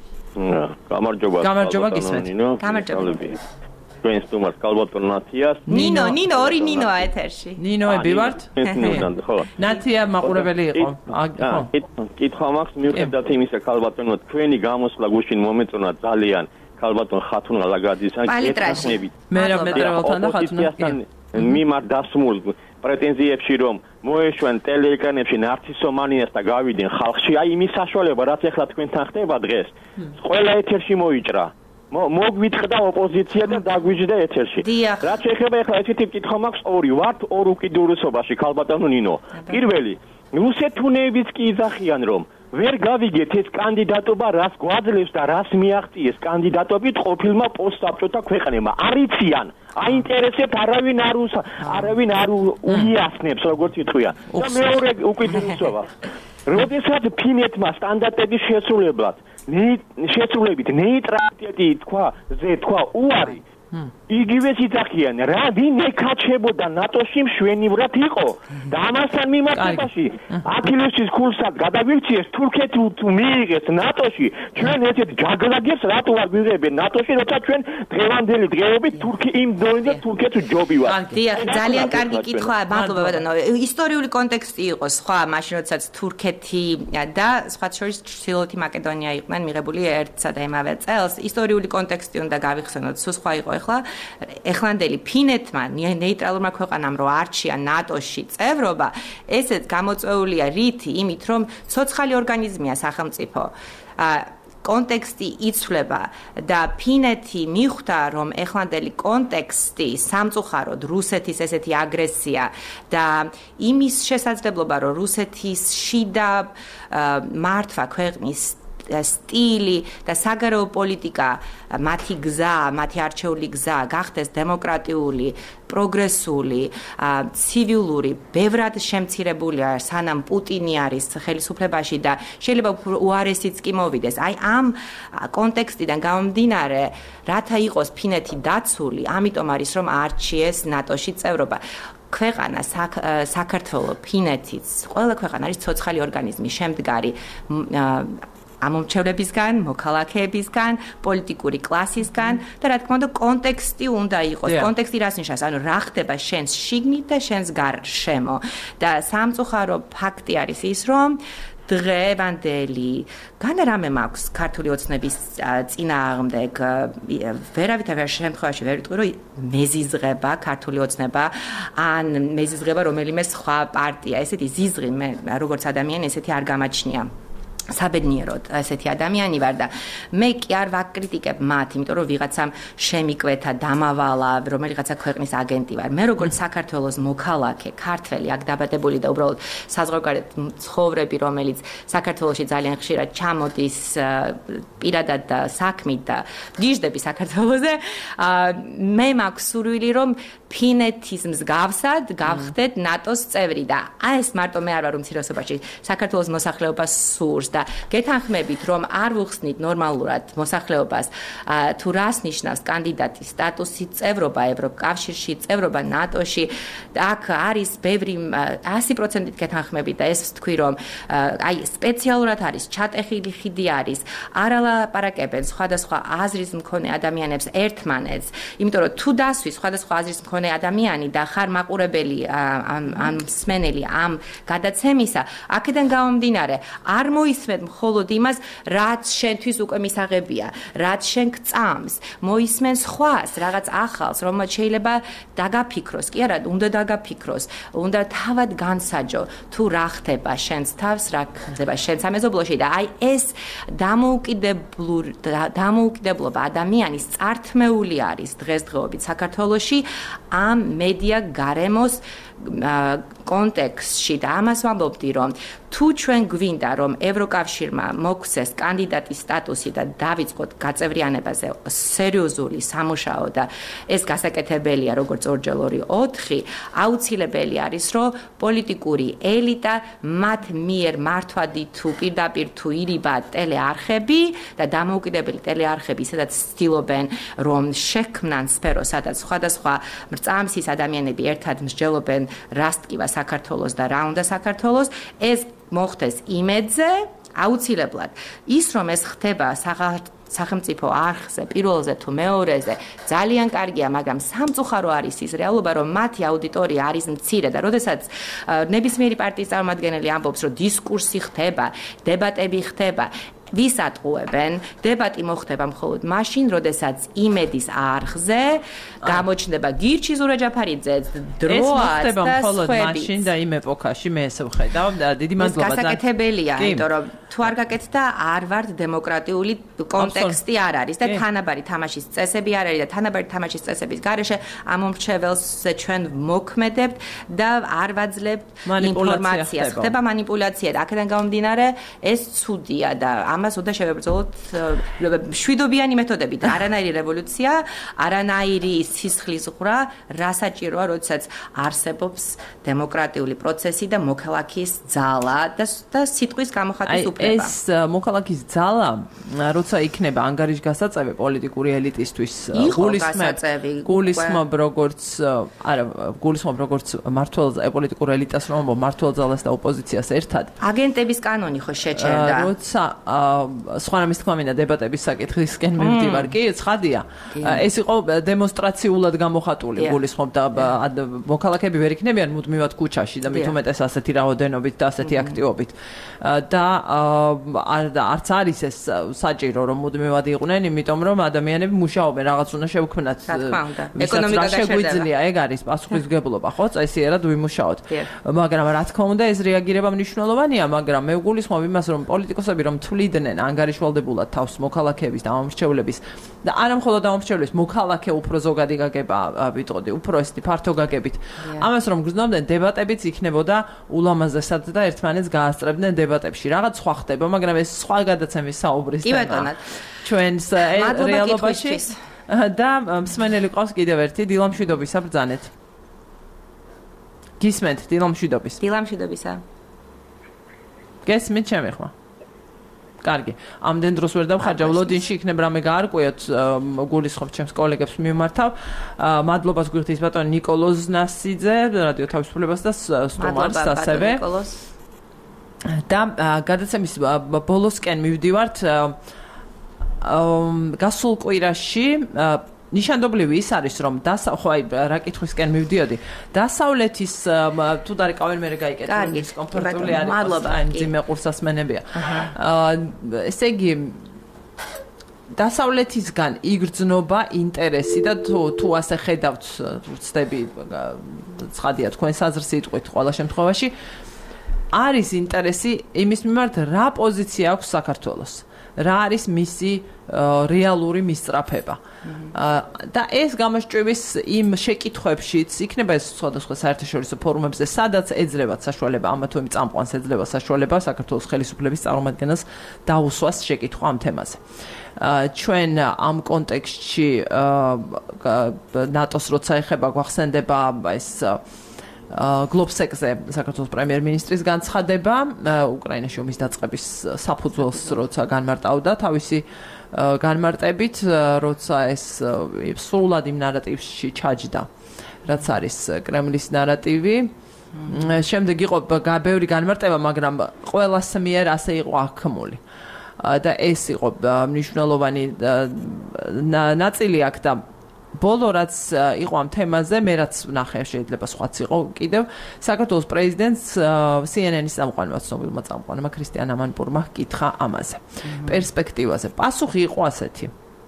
გამარჯობა გამარჯობა გისმენთ გამარჯობა ჩვენ სტუმარს ქალბატონ ნათიას ნინო ნინო ორი ნინოა ეთერში ნინოები ვართ ხო ნათია მაყურებელი იყო ხო კითხვა მაქვს მიუხედავად იმისა ქალბატონო თქვენი გამოსვლა გუშინ მომეწონა ძალიან ქალბატონ ხათუნა ლაგაძისთან კეთახნებით მე რა მეტრევალთან და ხათუნა მიმართ დასმულ პრეტენზიებში რომ მოეშვენ ტელეეკრანებში ნარცისომანიას და გავიდნენ ხალხში აი იმის საშუალება რაც ახლა თქვენთან ხდება დღეს ყველა ეთერში მოიჭრა მოგვიტყდა ოპოზიცია და დაგვიჯდა ეთერში. რაც შეეხება ახლა ესეთი კითხვა მაქვს ორი ვართ ორ უკიდურესობაში ქალბატონო ნინო. პირველი, რუსეთუნეებიც კი იძახიან რომ ვერ გავიგეთ ეს კანდიდატობა რას გვაძლევს და რას მიაღწიეს კანდიდატობით ყოფილმა პოსტსაბჭოთა ქვეყნებმა. არიციან, აინტერესებთ არავინ არ არავინ არ უიასნებს როგორც იტყვია. და მეორე უკიდურესობა. როდესაც ფინეთმა სტანდარტების შესრულებლად შესრულებით ნეიტრალიტეტი თქვა ზე თქვა უარი იგივე იძახიან რა ვინ ეკაჩებოდა ნატოში მშვენივრად იყო და ამასთან მიმართებაში ათილევსის ქულსაც გადაგვიქციეს თურქეთი თუ მიიღეს ნატოში ჩვენ ესეთ ჯაგრაგებს რატო არ ვიღებენ ნატოში როცა ჩვენ დღევანდელი დღეობით თურქი იმ დონეზე თურქეთს ჯობი ვარ დიახ ძალიან კარგი კითხვაა მადლობა ბატონო ისტორიული კონტექსტი იყო სხვა მაშინ როდესაც თურქეთი და სხვა შორის ჩრდილოეთი მაკედონია იყვნენ მიღებული ერთსა და იმავე წელს ისტორიული კონტექსტი უნდა გავიხსენოთ სულ სხვა იყო ახლა ეხლანდელი ფინეთმა ნეიტრალურმა ქვეყანამ რო არჩია ნატოში წევრობა ესეც გამოწვეულია რითი იმით რომ ცოცხალი ორგანიზმია სახელმწიფო კონტექსტი იცვლება და ფინეთი მიხვდა რომ ეხლანდელი კონტექსტი სამწუხაროდ რუსეთის ესეთი აგრესია და იმის შესაძლებლობა რომ რუსეთის შიდა მართვა ქვეყნის სტილი და საგარეო პოლიტიკა მათი გზა, მათი არჩეული გზა გახდეს დემოკრატიული, პროგრესული, ცივილური, ბევრად შემცირებულია სანამ პუტინი არის ხელისუფლებაში და შეიძლება უარესიც კი მოვიდეს. აი ამ კონტექსტიდან გამომდინარე, რათა იყოს ფინეთი დაცული, ამიტომ არის რომ არჩიეს ნატოში წევრობა. ქვეყანა საქართველო ფინეთიც ყველა ქვეყანა არის ცოცხალი ორგანიზმი შემდგარი ამომრჩევლებისგან, მოქალაქეებისგან, პოლიტიკური კლასისგან და რა თქმა უნდა კონტექსტი უნდა იყოს. კონტექსტი რას ნიშნავს? ანუ რა ხდება შენს შიგნით და შენს გარშემო. და სამწუხარო ფაქტი არის ის, რომ დღევანდელი განარამე მაქვს ქართული ოცნების წინააღმდეგ ვერავითარ შემთხვევაში ვერ ვიტყვი რომ მეზიზღება ქართული ოცნება ან მეზიზღება რომელიმე სხვა პარტია ესეთი ზიზღი მე როგორც ადამიანი ესეთი არ გამაჩნია საბედნიეროდ ესეთი ადამიანი ვარ და მე კი არ ვაკრიტიკებ მათ, იმიტომ რომ ვიღაცამ შემიკვეთა, დამავალა, რომელიღაცა ქვეყნის აგენტი ვარ. მე როგორც საქართველოს მოქალაქე, ქართველი, აქ დაბადებული და უბრალოდ საზღვარგარეთ ცხოვრები, რომელიც საქართველოში ძალიან ხშირად ჩამოდის პირადად და საქმით და გიждები საქართველოზე, მე მაქვს სურვილი რომ ფინეთის მსგავსად გავხდეთ ნატოს წევრი და აი ეს მარტო მე არ ვარ უმცირესობაში საქართველოს მოსახლეობას სურს და გეთანხმებით რომ არ ვუხსნით ნორმალურად მოსახლეობას თუ რას ნიშნავს კანდიდატის სტატუსი წევრობა ევროკავშირში წევრობა ნატოში აქ არის ბევრი ასი პროცენტით გეთანხმებით და ეს ვთქვი რომ აი სპეციალურად არის ჩატეხილი ხიდი არის არ ალაპარაკებენ სხვადასხვა აზრის მქონე ადამიანებს ერთმანეთს იმიტომ რომ თუ დასვის სხვადასხვა აზრის მქონე ადამიანი და ხარ მაყურებელი ამ მსმენელი ამ გადაცემისა აქედან გამომდინარე არ მოისმენ მხოლოდ იმას რაც შენთვის უკვე მისაღებია რაც შენ გწამს მოისმენ სხვას რაღაც ახალს რომელსაც შეიძლება დაგაფიქროს კი არა უნდა დაგაფიქროს უნდა თავად განსაჯო თუ რა ხდება შენს თავს რა ხდება შენ სამეზობლოში და აი ეს დამოუკიდებლურ დამოუკიდებლობა ადამიანის წართმეული არის დღესდღეობით საქართველოში ამ მედია გარემოს კონტექსტში და ამას ვამბობდი რომ თუ ჩვენ გვინდა რომ ევროკავშირმა მოგვცეს კანდიდატის სტატუსი და დავიწყოთ გაწევრიანებაზე სერიოზული სამუშაო და ეს გასაკეთებელია როგორც ორჯერ ორი ოთხი აუცილებელი არის რომ პოლიტიკური ელიტა მათ მიერ მართვადი თუ პირდაპირ თუ ირიბა ტელეარხები და დამოუკიდებელი ტელეარხები სადაც ცდილობენ რომ შექმნან სფერო სადაც სხვადასხვა მრწამსის ადამიანები ერთად მსჯელობენ რას ტკივა საქართველოს და რა უნდა საქართველოს ეს მოხდეს იმედზე აუცილებლად ის რომ ეს ხდება სახელმწიფო არხზე პირველზე თუ მეორეზე ძალიან კარგია მაგრამ სამწუხარო არის ის რეალობა რომ მათი აუდიტორია არის მცირე და როდესაც ნებისმიერი პარტიის წარმომადგენელი ამბობს რომ დისკურსი ხდება დებატები ხდება ვის ატყუებენ დებატი მოხდება მხოლოდ მაშინ როდესაც იმედის არხზე გამოჩნდება გირჩი ზურაჯაფარიძე დროაც და მხოლოდ მაშინ და იმ ეპოქაში მე ესე ვხედავ და დიდი მადლობა და გასაკეთებელია იმიტომ რომ თუ არ გაკეთდა არ ვართ დემოკრატიული კონტექსტი არ არის და თანაბარი თამაშის წესები არ არის და თანაბარი თამაშის წესების გარეშე ამომრჩეველზე ჩვენ მოქმედებთ და არ ვაძლევთ ინფორმაციას ხდება მანიპულაცია და აქედან გამომდინარე ეს ცუდია და ამას უნდა შევებრძოლოთ შვიდობიანი მეთოდებით არანაირი რევოლუცია არანაირი სისხლის ღვრა რასაჭიროა როდესაც არსებობს დემოკრატიული პროცესი და მოქალაქის ძალა და და სიტყვის გამოხატვის უფლება ეს მოქალაქის ძალა როცა იქნება ანგარიშგასაწევი პოლიტიკური ელიტისთვის გულისხმობ გულისხმობ როგორც არა გულისხმობ როგორც მართლ პოლიტიკურ ელიტას რომ მართლ ძალას და ოპოზიციას ერთად აგენტების კანონი ხო შეჭერდა როცა სხვა რამის თქმა მინდა დებატების საკითხისკენ მივდივარ კი ცხადია ეს იყო დემონსტრაციულად გამოხატული გულისხმობ და მოქალაქეები ვერ იქნებიან მუდმივად ქუჩაში და მით უმეტეს ასეთი რაოდენობით და ასეთი აქტივობით და არც არის ეს საჭირო რომ მუდმივად იყვნენ იმიტომ რომ ადამიანები მუშაობენ რაღაც უნდა შევქმნათ ეკონომიკა შეგვიძლია ეგ არის პასუხისმგებლობა ხო წესიერად ვიმუშაოთ მაგრამ რა თქმა უნდა ეს რეაგირება მნიშვნელოვანია მაგრამ მე ვგულისხმობ იმას რომ პოლიტიკოსები რომ თვლიდნენ ანგარიშვალდებულად თავს მოქალაქეების და ამომრჩევლების და არა მხოლოდ ამომრჩევლების მოქალაქე უფრო ზოგადი გაგება ვიტყოდი უფრო ესეთი ფართო გაგებით ამას რომ გრძნობდნენ დებატებიც იქნებოდა ულამაზესად და ერთმანეთს გაასწრებდნენ დებატებში რაღაც სხვა ხდება მაგრამ ეს სხვა გადაცემის საუბრის თემა ჩვენს რეალობაში და მსმენელი ყავს კიდევ ერთი დილამშვიდობისა ბრძანეთ გისმენთ დილამშვიდობის დილამშვიდობისა გესმით ჩემი ხმა კარგი. ამდენ დროს ვერ დავხარჯავ ლოდინში იქნებ რამე გაარკვიოთ გულისხმობ ჩემს კოლეგებს მიმართავ. მადლობას გვიხდის ბატონ ნიკოლოზ ნასიძე, რადიო თავისუფლებას და სტუმარს ასევე. და გადაცემის ბოლოსკენ მივდივართ გასულ კვირაში ნიშანდობლივი ის არის რომ ხო აი რა კითხვისკენ მივდიოდი დასავლეთის თუ დარეკავენ მე გაიკეთე ის კომფორტული არის მადლობა ძიმე ყურსასმენებია ესე იგი დასავლეთისგან იგრძნობა ინტერესი და თუ თუ ასე ხედავთ ვწდები ცხადია თქვენ საზრს იტყვით ყველა შემთხვევაში არის ინტერესი იმის მიმართ რა პოზიცია აქვს საქართველოს რა არის მისი რეალური მისწრაფება და ეს გამოსჭვივის იმ შეკითხვებშიც იქნება ეს სხვადასხვა საერთაშორისო ფორუმებზე სადაც ეძლებათ საშუალება ამა თუ იმ წამყვანს ეძლევა საშუალება საქართველოს ხელისუფლების წარმომადგენელს დაუსვას შეკითხვა ამ თემაზე ჩვენ ამ კონტექსტში ნატოს როცა ეხება გვახსენდება ეს გლობსეკზე საქართველოს პრემიერ-მინისტრის განცხადება უკრაინაში ომის დაწყების საფუძველს როცა განმარტავდა თავისი განმარტებით როცა ეს სრულად იმ ნარატივში ჩაჯდა რაც არის კრემლის ნარატივი შემდეგ იყო ბევრი განმარტება მაგრამ ყველას მიერ ასე იყო აღქმული და ეს იყო მნიშვნელოვანი ნაწილი აქ და ბოლო რაც იყო ამ თემაზე მე რაც ვნახე შეიძლება სხვაც იყო კიდევ საქართველოს პრეზიდენტს C N N-ის წამყვანმა ცნობილმა წამყვანმა ქრისტიან ამანპურმა კითხა ამაზე პერსპექტივაზე პასუხი იყო ასეთი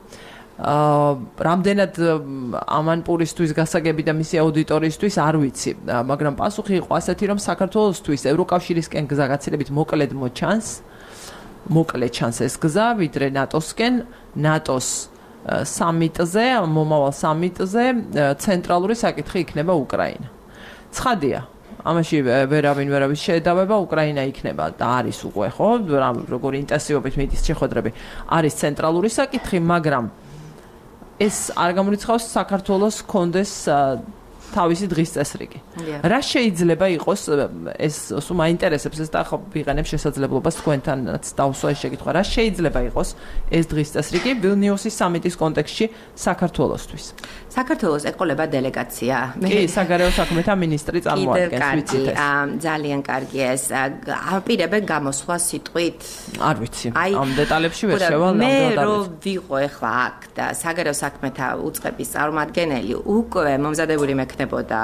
აა რამდენად ამანპურისთვის გასაგები და მისი აუდიტორიისთვის არ ვიცი მაგრამ პასუხი იყო ასეთი რომ საქართველოსთვის ევროკავშირისკენ გზა გაცილებით მოკლედ მოჩანს მოკლედ ჩანს ეს გზა ვიდრე ნატოსკენ ნატოს სამიტზე, მომავალ სამიტზე ცენტრალური საკითხი იქნება უკრაინა. ცხადია, ამაში ვერავინ ვერავის შედავება უკრაინა იქნება და არის უკვე ხო, როგორი ინტენსივობით მიდის შეხვედრები, არის ცენტრალური საკითხი, მაგრამ ეს არ გამორიცხავს საქართველოს კონდეს თავისი დღის წესრიგი. რა შეიძლება იყოს ეს სულ მაინტერესებს ეს და ხო ვიყენებ შესაძლებლობას თქვენთანაც დავსვა ეს შეკითხვა. რა შეიძლება იყოს ეს დღის წესრიგი ვილნიუსის სამიტის კონტექსტში საქართველოსთვის? საქართველოს ეყოლება დელეგაცია. კი, საგარეო საქმეთა მინისტრი წარმოადგენს, ვიცით ეს. ძალიან კარგი ეს. აპირებენ გამოსვლა სიტყვით? არ ვიცი. ამ დეტალებში ვერ შევალ ნამდვილად. მე რო ვიყო ახლა აქ და საგარეო საქმეთა უწყების წარმომადგენელი უკვე მომზადებული მექნებოდა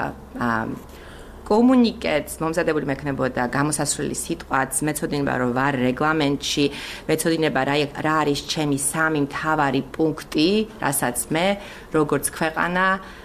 კომუნიკეტს მომზადებული მექნებოდა გამოსასვლელი სიტყვაც მეცოდინება რომ ვარ რეგლამენტში მეცოდინება რა რა არის ჩემი სამი მთავარი პუნქტი რასაც მე როგორც ქვეყანა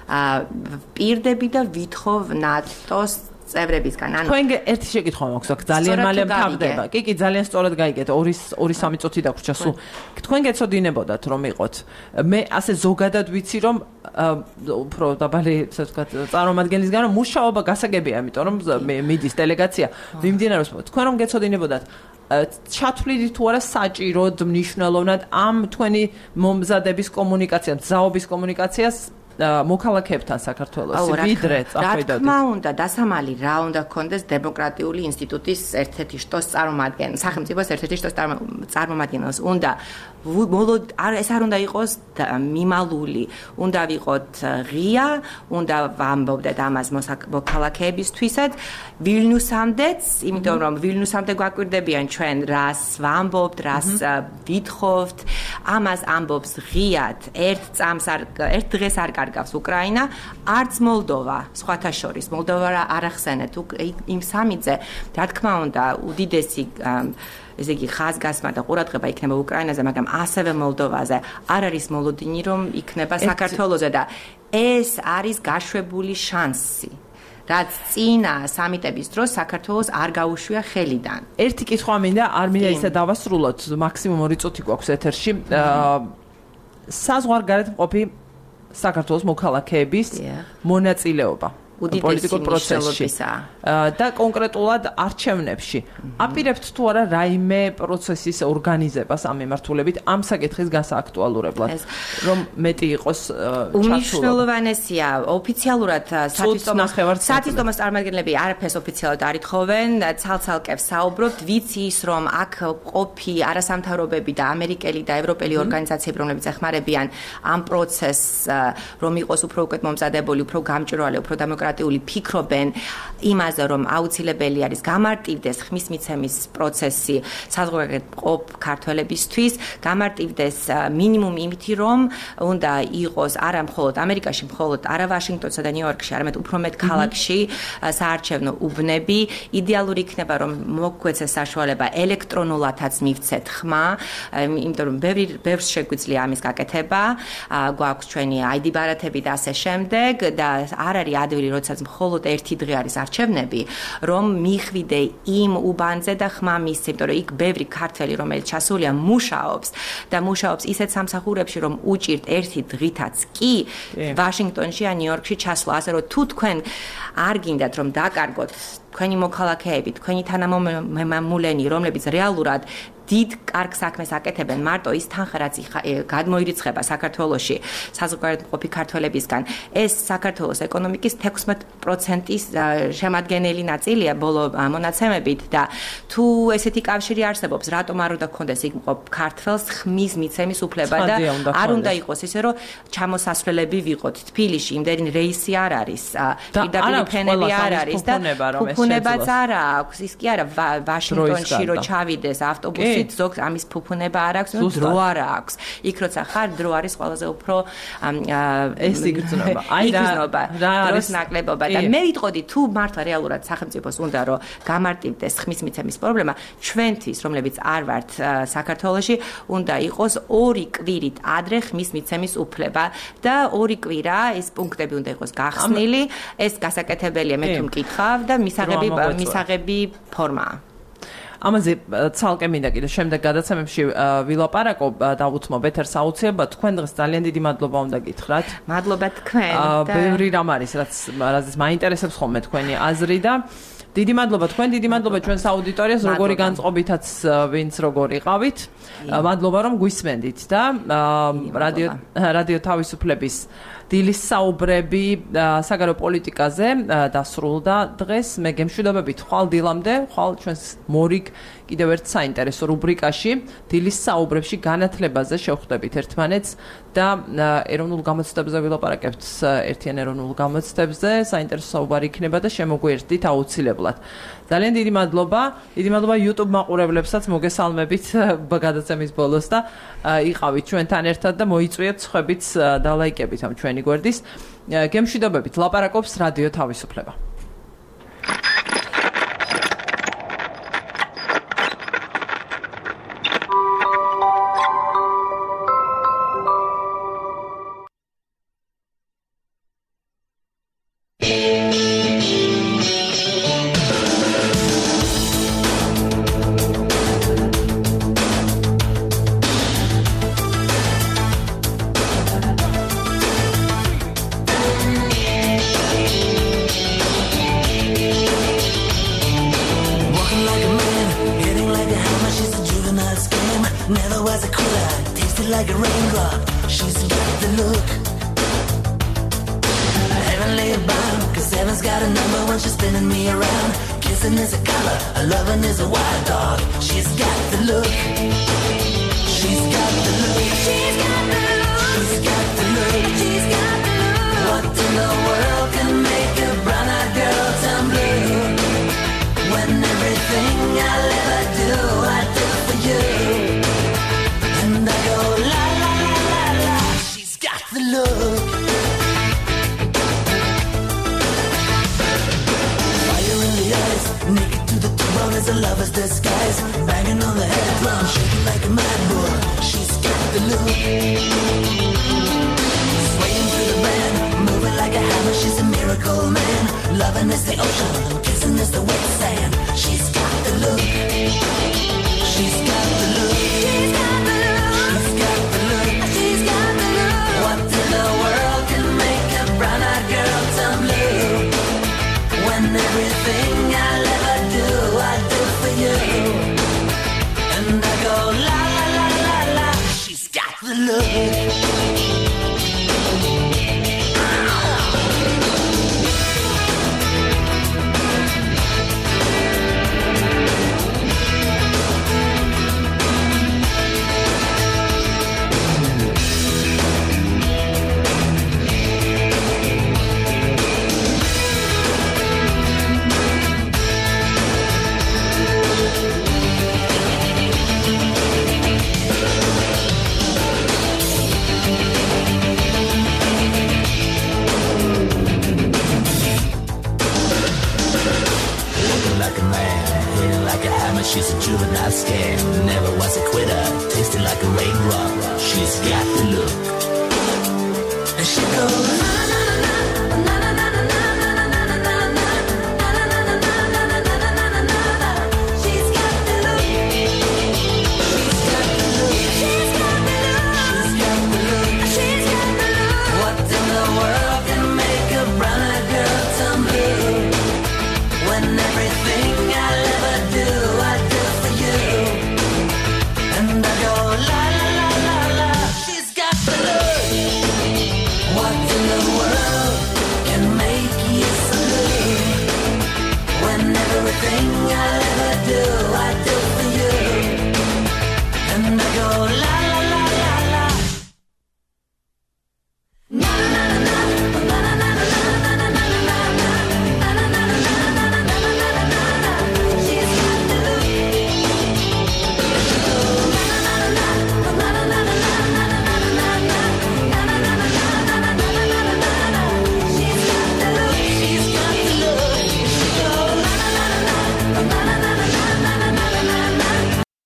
პირდები და ვითხოვ ნატოს წევრებისგან ანუ თქვენ ერთი შეკითხვა მაქვს აქ ძალიან მალე მთავრდება კი კი ძალიან სწორად გაიგეთ ორი ორი სამი წუთი დაგვრჩა სულ თქვენ გეცოდინებოდათ რომ იყოთ მე ასე ზოგადად ვიცი რომ უფრო დაბალი ასე ვთქვათ წარმომადგენლისგან რომ მუშაობა გასაგებია იმიტომ რომ მიდის დელეგაცია მიმდინარეობს თქვენ რომ გეცოდინებოდათ ჩათვლით თუ არა საჭიროდ მნიშვნელოვნად ამ თქვენი მომზადების კომუნიკაციას მზაობის კომუნიკაციას მოქალაქეებთან საქართველოს ვიდრე წახვიდოდით. რა თქმა უნდა, დასამალი რა უნდა გქონდეს დემოკრატიული ინსტიტუტის ერთ-ერთი შტოს წარმომადგენელს, სახელმწიფოს ერთ-ერთი შტოს წარმომადგენელს. უნდა არ ეს არ უნდა იყოს მიმალული, უნდა ვიყოთ ღია, უნდა ვამბობდეთ ამას მოქალაქეებისთვისაც, ვილნიუსამდეც, იმიტომ რომ ვილნიუსამდე გვაკვირდებიან ჩვენ რას ვამბობთ, რას ვითხოვთ, ამას ამბობს ღიად, ერთ წამს არ ერთ დღეს არ კარგავს უკრაინა, არც მოლდოვა, სხვათა შორის, მოლდოვა არ ახსენეთ იმ სამიტზე, რა თქმა უნდა, უდიდესი ესე იგი ხაზგასმა და ყურადღება იქნება უკრაინაზე, მაგრამ ასევე მოლდოვაზე არ არის მოლოდინი, რომ იქნება საქართველოზე და ეს არის გაშვებული შანსი. რაც წინა სამიტების დროს საქართველოს არ გაუშვია ხელიდან. ერთი კითხვა მინდა, არ მინდა ისე დავასრულოთ, მაქსიმუმ ორი წუთი გვაქვს ეთერში. საზღვარგარეთ მყოფი საქართველოს მოქალაქეების მონაწილეობა პოლიტიკურ პროცესში და კონკრეტულად არჩევნებში. აპირებთ თუ არა რაიმე პროცესის ორგანიზებას ამ მიმართულებით ამ საკითხის გასააქტუალურებლად, რომ მეტი იყოს ჩართულობა. უმნიშვნელოვანესია ოფიციალურად სათვისტომოს წარმომადგენლები არაფერს ოფიციალურად არ ითხოვენ, ცალ-ცალკე საუბრობთ, ვიცი ის რომ აქ ყოფი არასამთავრობები და ამერიკელი და ევროპელი ორგანიზაციები, რომლებიც ეხმარებიან ამ პროცესს, რომ იყოს უფრო უკეთ მომზადებული, უფრო გამჭვირვალე, უფრო დემოკრატიული დემოკრატიული ფიქრობენ იმაზე, რომ აუცილებელი არის გამარტივდეს ხმის მიცემის პროცესი საზღვარგარეთ ქართველებისთვის, გამარტივდეს მინიმუმ იმითი, რომ უნდა იყოს არა მხოლოდ ამერიკაში, მხოლოდ არა ვაშინგტონსა და ნიუ-იორკში, არამედ უფრო მეტ ქალაქში საარჩევნო უბნები. იდეალური იქნება, რომ მოგგვეცეს საშუალება ელექტრონულადაც მივცეთ ხმა, იმიტომ რომ ბევრი ბევრს შეგვიძლია ამის გაკეთება, გვაქვს ჩვენი აი დი ბარათები და ასე შემდეგ და არ არის ადვილი, როდესაც მხოლოდ ერთი დღე არის არჩევნები, რომ მიხვიდე იმ უბანზე და ხმა მისცე, იმიტომ რომ იქ ბევრი ქართველი, რომელიც ჩასულია, მუშაობს და მუშაობს ისეთ სამსახურებში, რომ უჭირთ ერთი დღითაც კი ვაშინგტონში ან ნიუ-იორკში ჩასვლა, ასე რომ თუ თქვენ არ გინდათ რომ დაკარგოთ თქვენი მოქალაქეები, თქვენი თანამემამულენი, რომლებიც რეალურად დიდ კარგ საქმეს აკეთებენ, მარტო ის თანხა რაც გადმოირიცხება საქართველოში საზღვარგარეთმყოფი ქართველებისგან, ეს საქართველოს ეკონომიკის თექვსმეტ პროცენტის შემადგენელი ნაწილია ბოლო მონაცემებით და თუ ესეთი კავშირი არსებობს, რატომ არ უნდა გქონდეს იქ მყოფ ქართველს ხმის მიცემის უფლება და არ უნდა იყოს ისე, რომ ჩამოსასვლელები ვიყოთ თბილისში, იმდენი რეისი არ არის, პირდაპირ ფენები არ არის და ფუფუნებაც არ აქვს, ის კი არა ვაშინგტონში რო ჩავიდეს ავტობუსი ზოგ ამის ფუფუნება არ აქვს, დრო არ აქვს. იქ როცა ხარ, დრო არის ყველაზე უფრო ეს იგრძნობა. აი იგრძნობა. დროს ნაკლებობა და მე ვიტყოდი თუ მართლა რეალურად სახელმწიფოს უნდა რომ გამარტივდეს ხმის მიცემის პრობლემა, ჩვენთვის, რომლებიც არ ვართ საქართველოში, უნდა იყოს ორი კვირით ადრე ხმის მიცემის უფლება და ორი კვირა ეს პუნქტები უნდა იყოს გახსნილი, ეს გასაკეთებელია მე თუ მკითხავ და მისაღები მისაღები ფორმაა. ამაზე ცალკე მინდა კიდე შემდეგ გადაცემებში ვილაპარაკო დავუთმობ ეთერს აუცილებლად. თქვენ დღეს ძალიან დიდი მადლობა უნდა გითხრათ. მადლობა თქვენ. ბევრი რამ არის, რაც რაც მაინტერესებს ხოლმე თქვენი აზრი და დიდი მადლობა თქვენ, დიდი მადლობა ჩვენს აუდიტორიას, როგორი განწყობითაც ვინც როგორი ყავით. მადლობა რომ გვისმენდით და რადიო რადიო თავისუფლების დილის საუბრები საგარეო პოლიტიკაზე დასრულდა დღეს. მე გემშვიდობებით ხვალ დილამდე, ხვალ ჩვენს მორიგ კიდევ ერთ საინტერესო რუბრიკაში დილის საუბრებში განათლებაზე შევხვდებით ერთმანეთს და ეროვნულ გამოცდებზე ვილაპარაკებთ ერთიან ეროვნულ გამოცდებზე. საინტერესო საუბარი იქნება და შემოგვიერთდით აუცილებლად. ძალიან დიდი მადლობა. დიდი მადლობა YouTube მაყურებლებსაც, მოგესალმებით გადაცემის ბოლოს და იყავით ჩვენთან ერთად და მოიწვიეთ სხვებიც და ლაიკებით ამ ჩვენი გვერდის. გემშვიდობებით, ლაპარაკობს რადიო თავისუფლება. hair, never was a quitter, tasted like a raindrop. She's got the look. And she goes